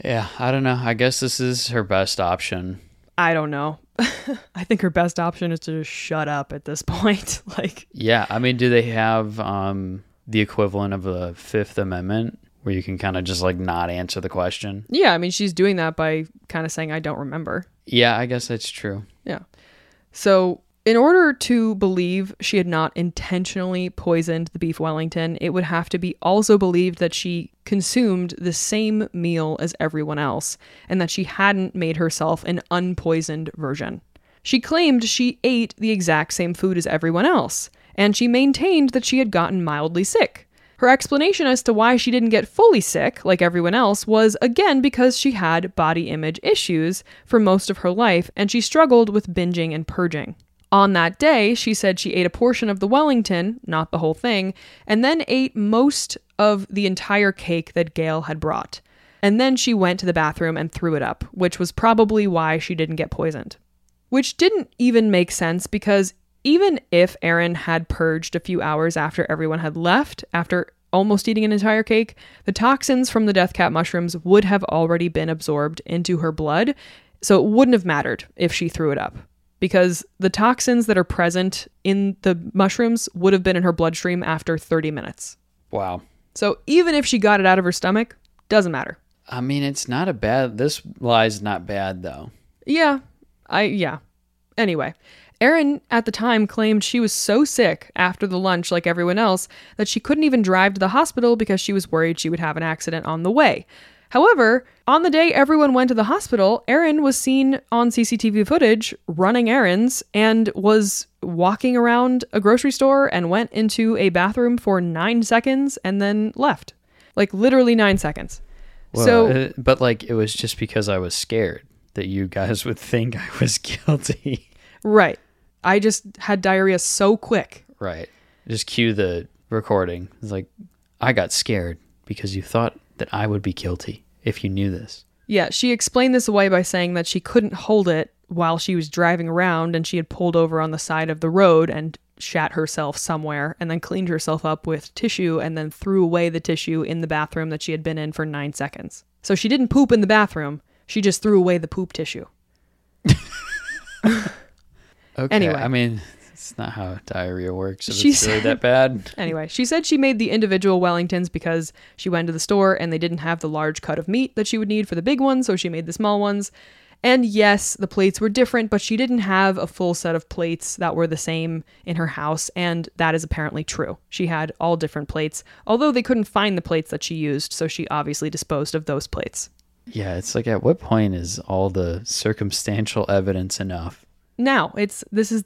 I don't know. I guess this is her best option. I don't know. I think her best option is to just shut up at this point. Like, yeah, I mean, do they have the equivalent of the Fifth Amendment where you can kind of just like not answer the question? Yeah, I mean, she's doing that by kind of saying, I don't remember. Yeah, I guess that's true. Yeah. So in order to believe she had not intentionally poisoned the beef Wellington, it would have to be also believed that she consumed the same meal as everyone else and that she hadn't made herself an unpoisoned version. She claimed she ate the exact same food as everyone else, and she maintained that she had gotten mildly sick. Her explanation as to why she didn't get fully sick, like everyone else, was again because she had body image issues for most of her life, and she struggled with binging and purging. On that day, she said she ate a portion of the Wellington, not the whole thing, and then ate most of the entire cake that Gail had brought. And then she went to the bathroom and threw it up, which was probably why she didn't get poisoned. Which didn't even make sense because even if Erin had purged a few hours after everyone had left, after almost eating an entire cake, the toxins from the death cap mushrooms would have already been absorbed into her blood, so it wouldn't have mattered if she threw it up. Because the toxins that are present in the mushrooms would have been in her bloodstream after 30 minutes. Wow. So even if she got it out of her stomach, doesn't matter. I mean, it's not a bad... This lie's not bad, though. Yeah. Anyway, Erin at the time claimed she was so sick after the lunch, like everyone else, that she couldn't even drive to the hospital because she was worried she would have an accident on the way. However, on the day everyone went to the hospital, Erin was seen on CCTV footage running errands and was walking around a grocery store and went into a bathroom for 9 seconds and then left. Like literally 9 seconds. Well, but like it was just because I was scared that you guys would think I was guilty. Right. I just had diarrhea so quick. Right. Just cue the recording. It's like, I got scared because you thought that I would be guilty if you knew this. Yeah, she explained this away by saying that she couldn't hold it while she was driving around and she had pulled over on the side of the road and shat herself somewhere and then cleaned herself up with tissue and then threw away the tissue in the bathroom that she had been in for 9 seconds. So she didn't poop in the bathroom. She just threw away the poop tissue. Okay. Anyway. I mean, It's not how diarrhea works. If She it's really said- that bad. Anyway, she said she made the individual Wellingtons because she went to the store and they didn't have the large cut of meat that she would need for the big ones, so she made the small ones. And yes, the plates were different, but she didn't have a full set of plates that were the same in her house, and that is apparently true. She had all different plates, although they couldn't find the plates that she used, so she obviously disposed of those plates. Yeah, it's like, at what point is all the circumstantial evidence enough? Now, it's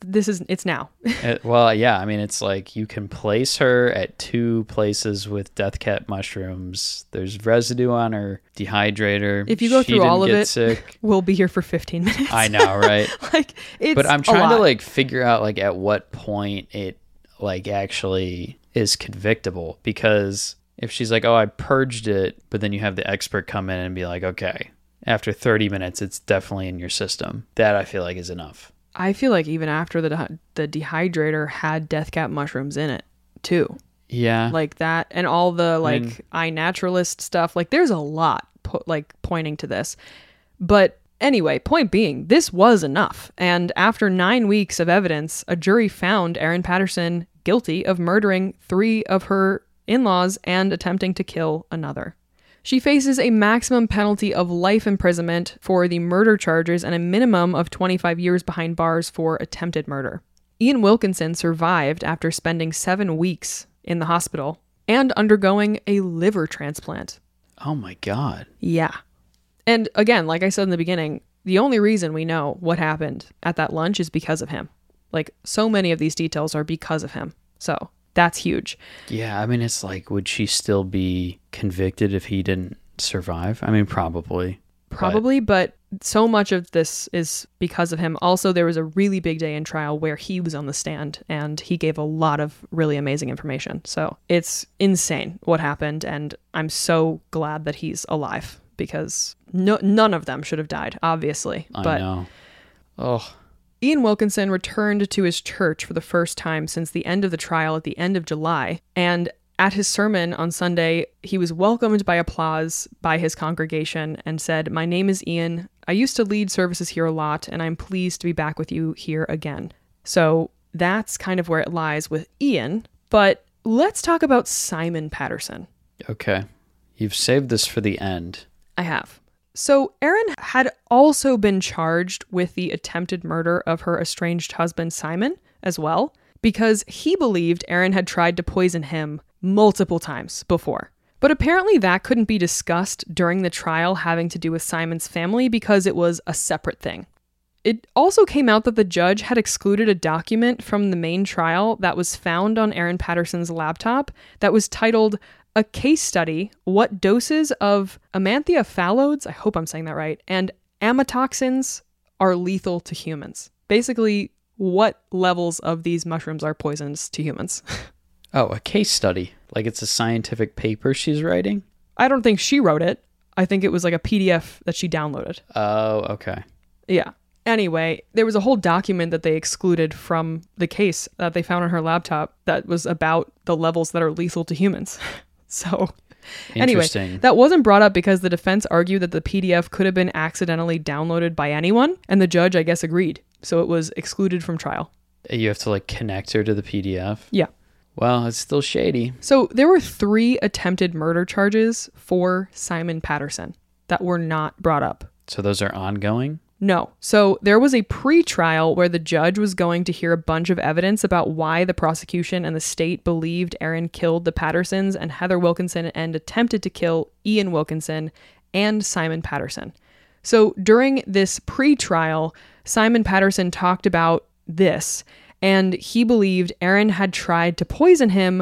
now. Well, yeah, I mean, it's like you can place her at 2 places with death cap mushrooms. There's residue on her dehydrator. If you go She through all didn't of get it, sick. we'll be here for 15 minutes. I know, right? Like, it's But I'm a trying to lot. like figure out like at what point it like actually is convictable, because if she's like, oh, I purged it, but then you have the expert come in and be like, okay, after 30 minutes, it's definitely in your system. That I feel like is enough. I feel like even after the dehydrator had death cap mushrooms in it too. Yeah. Like that, and all the like iNaturalist stuff, like there's a lot pointing to this. But anyway, point being, this was enough. And after 9 weeks of evidence, a jury found Erin Patterson guilty of murdering 3 of her in-laws and attempting to kill another. She faces a maximum penalty of life imprisonment for the murder charges and a minimum of 25 years behind bars for attempted murder. Ian Wilkinson survived after spending 7 weeks in the hospital and undergoing a liver transplant. Oh my God. Yeah. And again, like I said in the beginning, the only reason we know what happened at that lunch is because of him. Like, so many of these details are because of him. So that's huge. Yeah, I mean, it's like, would she still be convicted if he didn't survive? I mean, probably. Probably, but so much of this is because of him. Also, there was a really big day in trial where he was on the stand and he gave a lot of really amazing information. So it's insane what happened, and I'm so glad that he's alive, because none of them should have died, obviously. I know. Oh. Ian Wilkinson returned to his church for the first time since the end of the trial at the end of July, and at his sermon on Sunday, he was welcomed by applause by his congregation and said, "My name is Ian. I used to lead services here a lot, and I'm pleased to be back with you here again." So that's kind of where it lies with Ian, but let's talk about Simon Patterson. Okay. You've saved this for the end. I have. So Erin had also been charged with the attempted murder of her estranged husband, Simon, as well, because he believed Erin had tried to poison him multiple times before. But apparently that couldn't be discussed during the trial having to do with Simon's family because it was a separate thing. It also came out that the judge had excluded a document from the main trial that was found on Erin Patterson's laptop that was titled "A Case Study, What Doses of Amanthia phalodes," I hope I'm saying that right, and amatoxins are lethal to humans. Basically, what levels of these mushrooms are poisonous to humans. Oh, a case study. Like it's a scientific paper she's writing? I don't think she wrote it. I think it was like a PDF that she downloaded. Oh, okay. Yeah. Anyway, there was a whole document that they excluded from the case that they found on her laptop that was about the levels that are lethal to humans. So anyway, Interesting. that wasn't brought up because the defense argued that the PDF could have been accidentally downloaded by anyone, and the judge, I guess, agreed. So it was excluded from trial. You have to like connect her to the PDF? Yeah. Well, it's still shady. So there were 3 attempted murder charges for Simon Patterson that were not brought up. So those are ongoing? No. So there was a pre-trial where the judge was going to hear a bunch of evidence about why the prosecution and the state believed Erin killed the Pattersons and Heather Wilkinson and attempted to kill Ian Wilkinson and Simon Patterson. So during this pre-trial, Simon Patterson talked about this, and he believed Erin had tried to poison him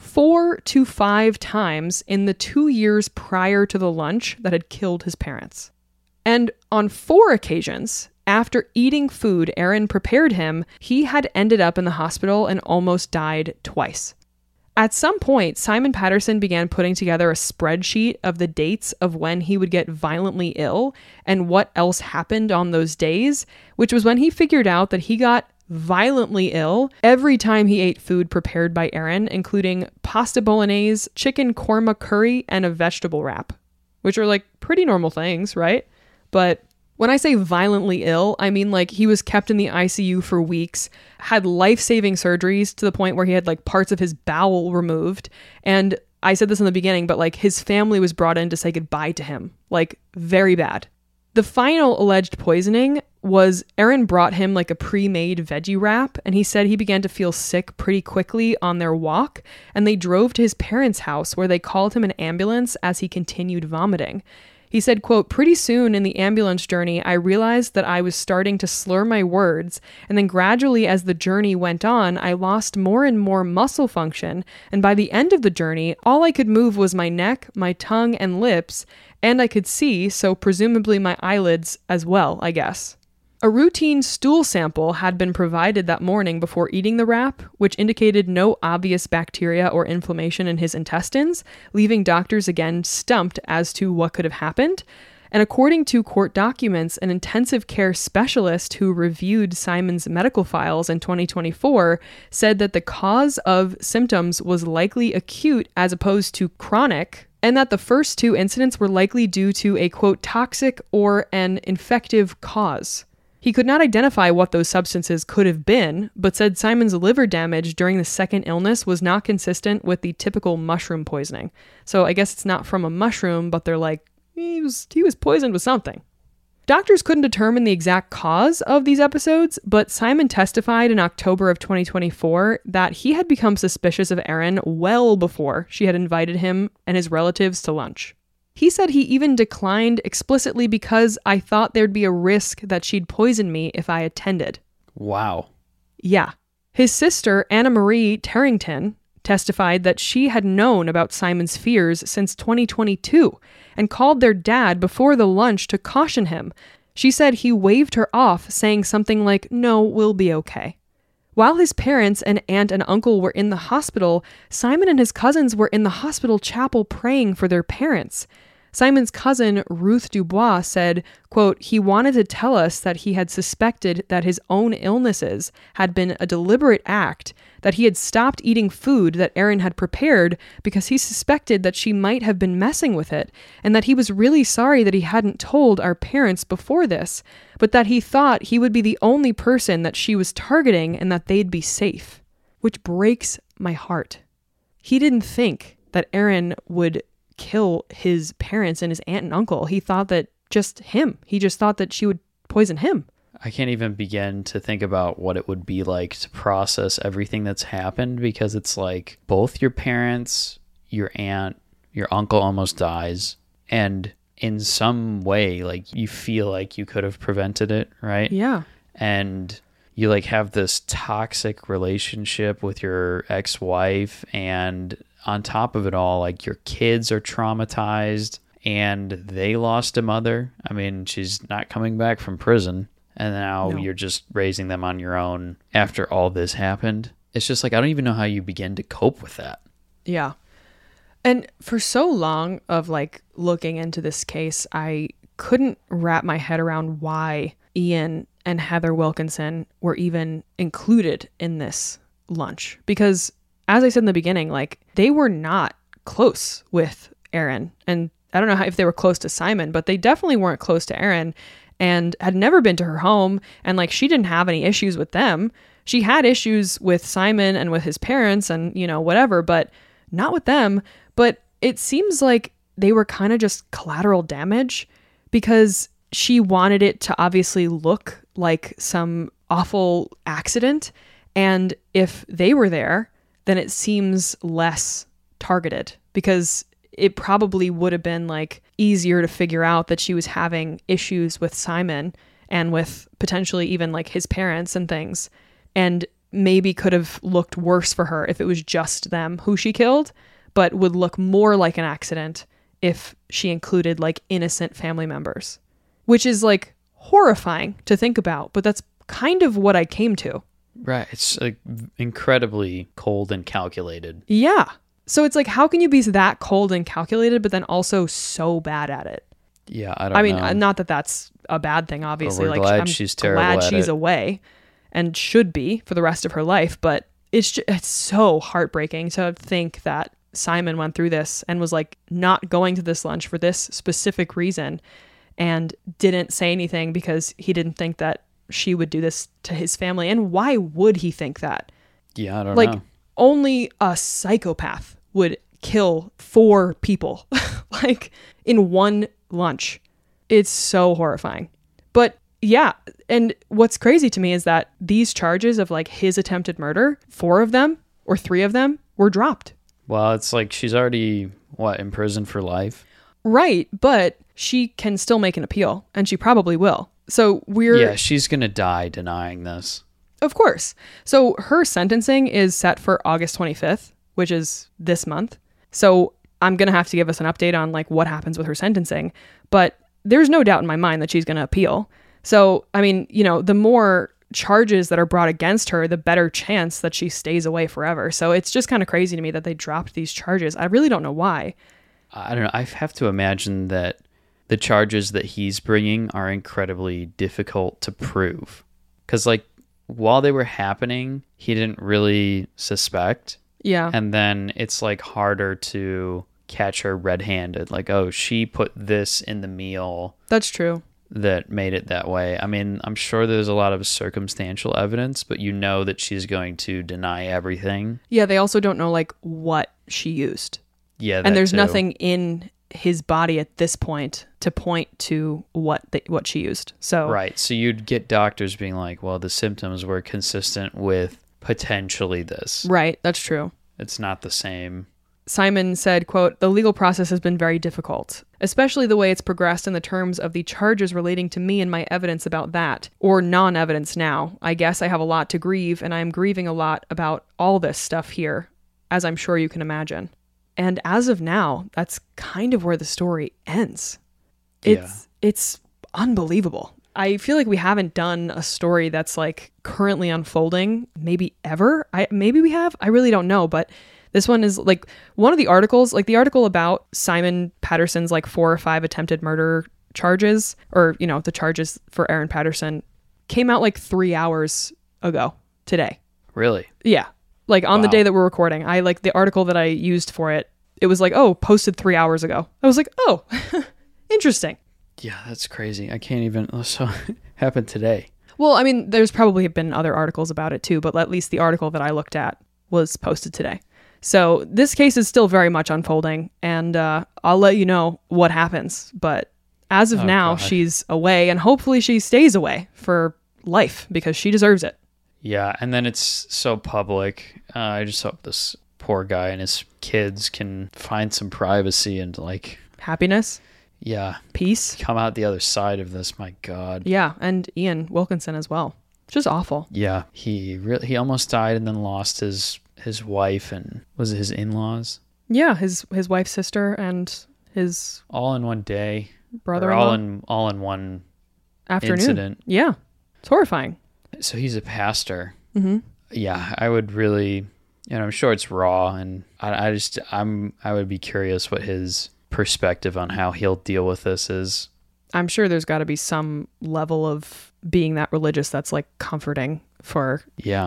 4 to 5 times in the 2 years prior to the lunch that had killed his parents. And on 4 occasions, after eating food Erin prepared him, he had ended up in the hospital and almost died twice. At some point, Simon Patterson began putting together a spreadsheet of the dates of when he would get violently ill and what else happened on those days, which was when he figured out that he got violently ill every time he ate food prepared by Erin, including pasta bolognese, chicken korma curry, and a vegetable wrap, which are like pretty normal things, right? But When I say violently ill, I mean like he was kept in the ICU for weeks, had life-saving surgeries to the point where he had like parts of his bowel removed. And I said this in the beginning, but like his family was brought in to say goodbye to him. Like very bad. The final alleged poisoning was Aaron brought him like a pre-made veggie wrap, and he said he began to feel sick pretty quickly on their walk, and they drove to his parents' house where they called him an ambulance as he continued vomiting. He said, quote, "Pretty soon in the ambulance journey, I realized that I was starting to slur my words, and then gradually as the journey went on, I lost more and more muscle function, and by the end of the journey, all I could move was my neck, my tongue, and lips, and I could see, so presumably my eyelids as well, I guess." A routine stool sample had been provided that morning before eating the wrap, which indicated no obvious bacteria or inflammation in his intestines, leaving doctors again stumped as to what could have happened. And according to court documents, an intensive care specialist who reviewed Simon's medical files in 2024 said that the cause of symptoms was likely acute as opposed to chronic, and that the first two incidents were likely due to a, quote, toxic or an infective cause. He could not identify what those substances could have been, but said Simon's liver damage during the second illness was not consistent with the typical mushroom poisoning. So I guess it's not from a mushroom, but they're like, he was poisoned with something. Doctors couldn't determine the exact cause of these episodes, but Simon testified in October of 2024 that he had become suspicious of Erin well before she had invited him and his relatives to lunch. He said he even declined explicitly because I thought there'd be a risk that she'd poison me if I attended. Wow. Yeah. His sister, Anna Marie Tarrington, testified that she had known about Simon's fears since 2022 and called their dad before the lunch to caution him. She said he waved her off, saying something like, "No, we'll be okay." While his parents and aunt and uncle were in the hospital, Simon and his cousins were in the hospital chapel praying for their parents. Simon's cousin, Ruth Dubois, said, quote, "He wanted to tell us that he had suspected that his own illnesses had been a deliberate act, that he had stopped eating food that Erin had prepared because he suspected that she might have been messing with it, and that he was really sorry that he hadn't told our parents before this, but that he thought he would be the only person that she was targeting and that they'd be safe," which breaks my heart. He didn't think that Erin would kill his parents and his aunt and uncle. He thought that just him. He just thought that she would poison him. I can't even begin to think about what it would be like to process everything that's happened, because it's like both your parents, your aunt, your uncle almost dies, and in some way, like, you feel like you could have prevented it, right? Yeah. And you like have this toxic relationship with your ex-wife, and on top of it all, like, your kids are traumatized and they lost a mother. I mean, she's not coming back from prison, and now you're just raising them on your own after all this happened. It's just like, I don't even know how you begin to cope with that. Yeah. And for so long of like looking into this case, I couldn't wrap my head around why Ian and Heather Wilkinson were even included in this lunch. Because as I said in the beginning, like, they were not close with Erin. And I don't know if they were close to Simon, but they definitely weren't close to Erin and had never been to her home. And like, she didn't have any issues with them. She had issues with Simon and with his parents and, you know, whatever, but not with them. But it seems like they were kind of just collateral damage, because she wanted it to obviously look like some awful accident. And if they were there, then it seems less targeted, because it probably would have been like easier to figure out that she was having issues with Simon and with potentially even like his parents and things, and maybe could have looked worse for her if it was just them who she killed, but would look more like an accident if she included like innocent family members, which is like horrifying to think about, but that's kind of what I came to. Right. It's like incredibly cold and calculated. Yeah. So it's like, how can you be that cold and calculated, but then also so bad at it? Yeah, I don't know. I mean, not that that's a bad thing, obviously. We're glad I'm she's terrible glad at she's it. away and should be for the rest of her life. But it's so heartbreaking to think that Simon went through this and was like not going to this lunch for this specific reason. and didn't say anything because he didn't think that she would do this to his family. And why would he think that? Yeah, I don't Like, know. only a psychopath would kill 4 people, like, in one lunch. It's so horrifying. But yeah, and what's crazy to me is that these charges of like his attempted murder, 4 of them or 3 of them were dropped. Well, it's like she's already, in prison for life? Right, but she can still make an appeal, and she probably will. So Yeah, she's going to die denying this. Of course. So her sentencing is set for August 25th, which is this month. So I'm going to have to give us an update on like what happens with her sentencing. But there's no doubt in my mind that she's going to appeal. So, I mean, you know, the more charges that are brought against her, the better chance that she stays away forever. So it's just kind of crazy to me that they dropped these charges. I really don't know why. I don't know. I have to imagine that the charges that he's bringing are incredibly difficult to prove. Because, like, while they were happening, he didn't really suspect. Yeah. And then it's, like, harder to catch her red-handed. Like, oh, she put this in the meal. That's true. That made it that way. I mean, I'm sure there's a lot of circumstantial evidence, but you know that she's going to deny everything. Yeah, they also don't know, like, what she used. Yeah, and there's too. nothing in his body at this point to point to what she used. So right. So you'd get doctors being like, well, the symptoms were consistent with potentially this. Right. That's true. It's not the same. Simon said, quote, "The legal process has been very difficult, especially the way it's progressed in the terms of the charges relating to me and my evidence about that, or non-evidence now. I guess I have a lot to grieve, and I am grieving a lot about all this stuff here, as I'm sure you can imagine." And as of now, that's kind of where the story ends. It's unbelievable. I feel like we haven't done a story that's like currently unfolding, maybe ever. Maybe we have. I really don't know, but this one is like one of the articles, like the article about Simon Patterson's like 4 or 5 attempted murder charges, or, you know, the charges for Aaron Patterson, came out like 3 hours ago today. Really? Yeah. Like on the day that we're recording, I like the article that I used for it. It was like, oh, posted 3 hours ago. I was like, oh, interesting. Yeah, that's crazy. I can't even. So it happened today. Well, I mean, there's probably been other articles about it too, but at least the article that I looked at was posted today. So this case is still very much unfolding, and I'll let you know what happens. But as of now, she's away, and hopefully she stays away for life because she deserves it. Yeah, and then it's so public. I just hope this poor guy and his kids can find some privacy and like happiness. Yeah. Peace. Come out the other side of this, my God. Yeah, and Ian Wilkinson as well. Just awful. Yeah, he almost died and then lost his wife and was it his in-laws? Yeah, his wife's sister and his all in one day. Brother-in-law. All in one afternoon. Incident. Yeah. It's horrifying. So he's a pastor. Mm-hmm. Yeah, I would really, I'm sure it's raw, and I would be curious what his perspective on how he'll deal with this is. I'm sure there's got to be some level of being that religious that's like comforting for,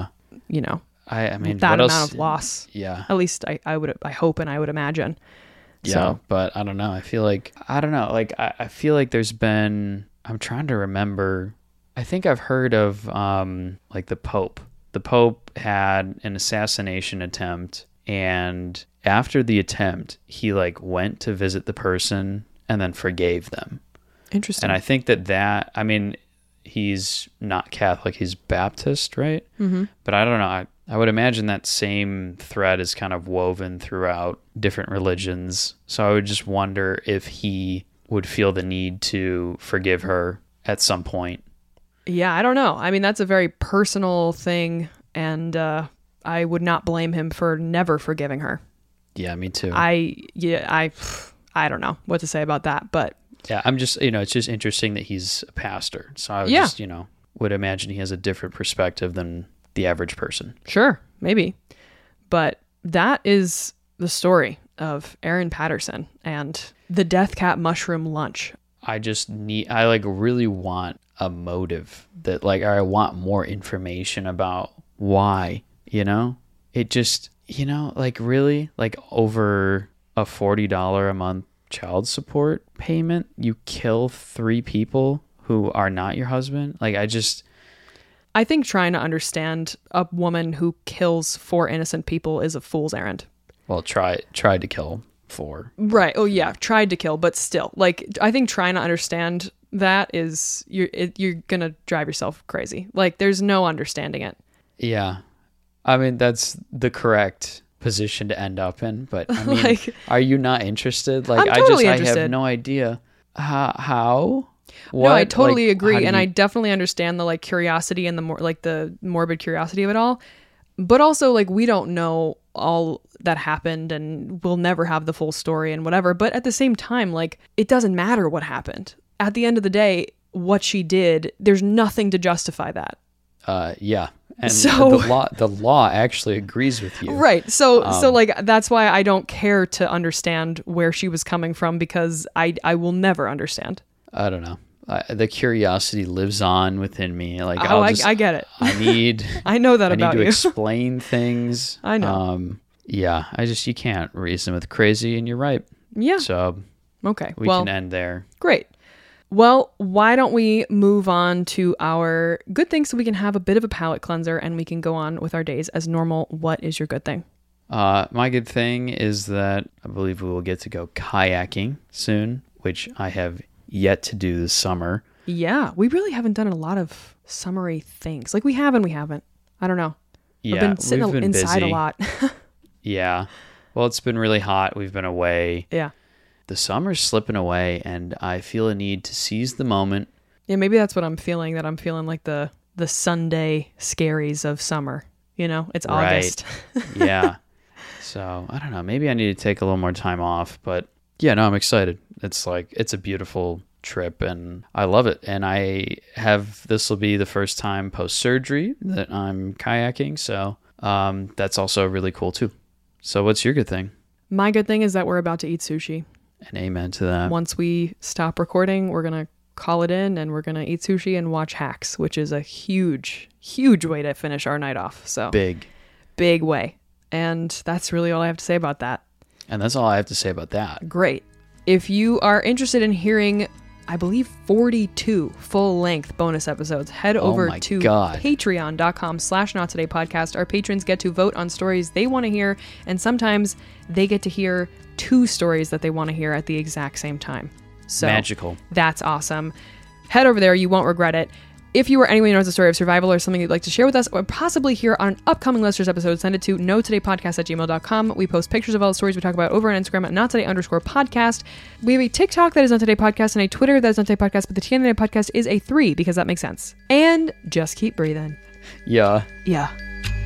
I mean, that amount of loss. Yeah. At least I hope and I would imagine. Yeah, so. But I don't know. I feel like, I feel like there's been, I'm trying to remember, I think I've heard of like the Pope. The Pope had an assassination attempt, and after the attempt, he like went to visit the person and then forgave them. Interesting. And I think that I mean, he's not Catholic, he's Baptist, right? Mm-hmm. But I don't know. I would imagine that same thread is kind of woven throughout different religions. So I would just wonder if he would feel the need to forgive her at some point. Yeah, I don't know. I mean, that's a very personal thing, and I would not blame him for never forgiving her. Yeah, me too. I don't know what to say about that, but yeah, I'm just, it's just interesting that he's a pastor. So I would just, would imagine he has a different perspective than the average person. Sure, maybe. But that is the story of Aaron Patterson and the Death Cap Mushroom Lunch. I really want a motive that I want more information about why, it just, really over a $40 a month child support payment, you kill 3 people who are not your husband. Like, I think trying to understand a woman who kills 4 innocent people is a fool's errand. Well, tried to kill 4. Right. Oh yeah, tried to kill, but still, like, I think trying to understand that is you're gonna drive yourself crazy. Like, there's no understanding it. Yeah, I mean, that's the correct position to end up in. But I mean, Like, are you not interested? Like, I'm totally I interested. have no idea how. No, I totally Like, agree, how do and you- I definitely understand the like curiosity and the more like the morbid curiosity of it all. But also, like, we don't know all that happened, and we'll never have the full story and whatever. But at the same time, like, it doesn't matter what happened. At the end of the day, what she did, there's nothing to justify that. Yeah, and So- the law actually agrees with you. Right. So like, that's why I don't care to understand where she was coming from, because I will never understand. I don't know. The curiosity lives on within me. Like, Oh, I get it. I need. I know that I need about to you. explain things. I know. Yeah, you can't reason with crazy, and you're right. Yeah. So Okay. we Well, can end there. great. Well, why don't we move on to our good thing so we can have a bit of a palate cleanser and we can go on with our days as normal. What is your good thing? My good thing is that I believe we will get to go kayaking soon, which I have yet to do this summer. Yeah, we really haven't done a lot of summery things. Like, we have and we haven't. I don't know. Yeah, We've been sitting we've been inside busy. a lot. Yeah. Well, it's been really hot. We've been away. Yeah. The summer's slipping away, and I feel a need to seize the moment. Yeah, maybe that's what I'm feeling, that I'm feeling like the Sunday scaries of summer. You know, it's Right. August. Yeah. So, I don't know. Maybe I need to take a little more time off, but yeah, no, I'm excited. It's a beautiful trip, and I love it. And this will be the first time post-surgery that I'm kayaking, so that's also really cool too. So what's your good thing? My good thing is that we're about to eat sushi. And amen to that. Once we stop recording, we're going to call it in and we're going to eat sushi and watch Hacks, which is a huge, huge way to finish our night off. So Big. way. And that's really all I have to say about that. And that's all I have to say about that. Great. If you are interested in hearing, I believe, 42 full-length bonus episodes, head over my to God. patreon.com/nottodaypodcast. Our patrons get to vote on stories they want to hear, and sometimes they get to hear 2 stories that they want to hear at the exact same time. So Magical. That's awesome. Head over there. You won't regret it. If you or anyone who knows a story of survival or something you'd like to share with us or possibly hear on an upcoming listeners episode, send it to notodaypodcast@gmail.com. We post pictures of all the stories we talk about over on Instagram at nottoday_podcast. We have a TikTok that is Not Today Podcast and a Twitter that is Not Today Podcast, but the T on the Day Podcast is a 3 because that makes sense. And just keep breathing. Yeah. Yeah.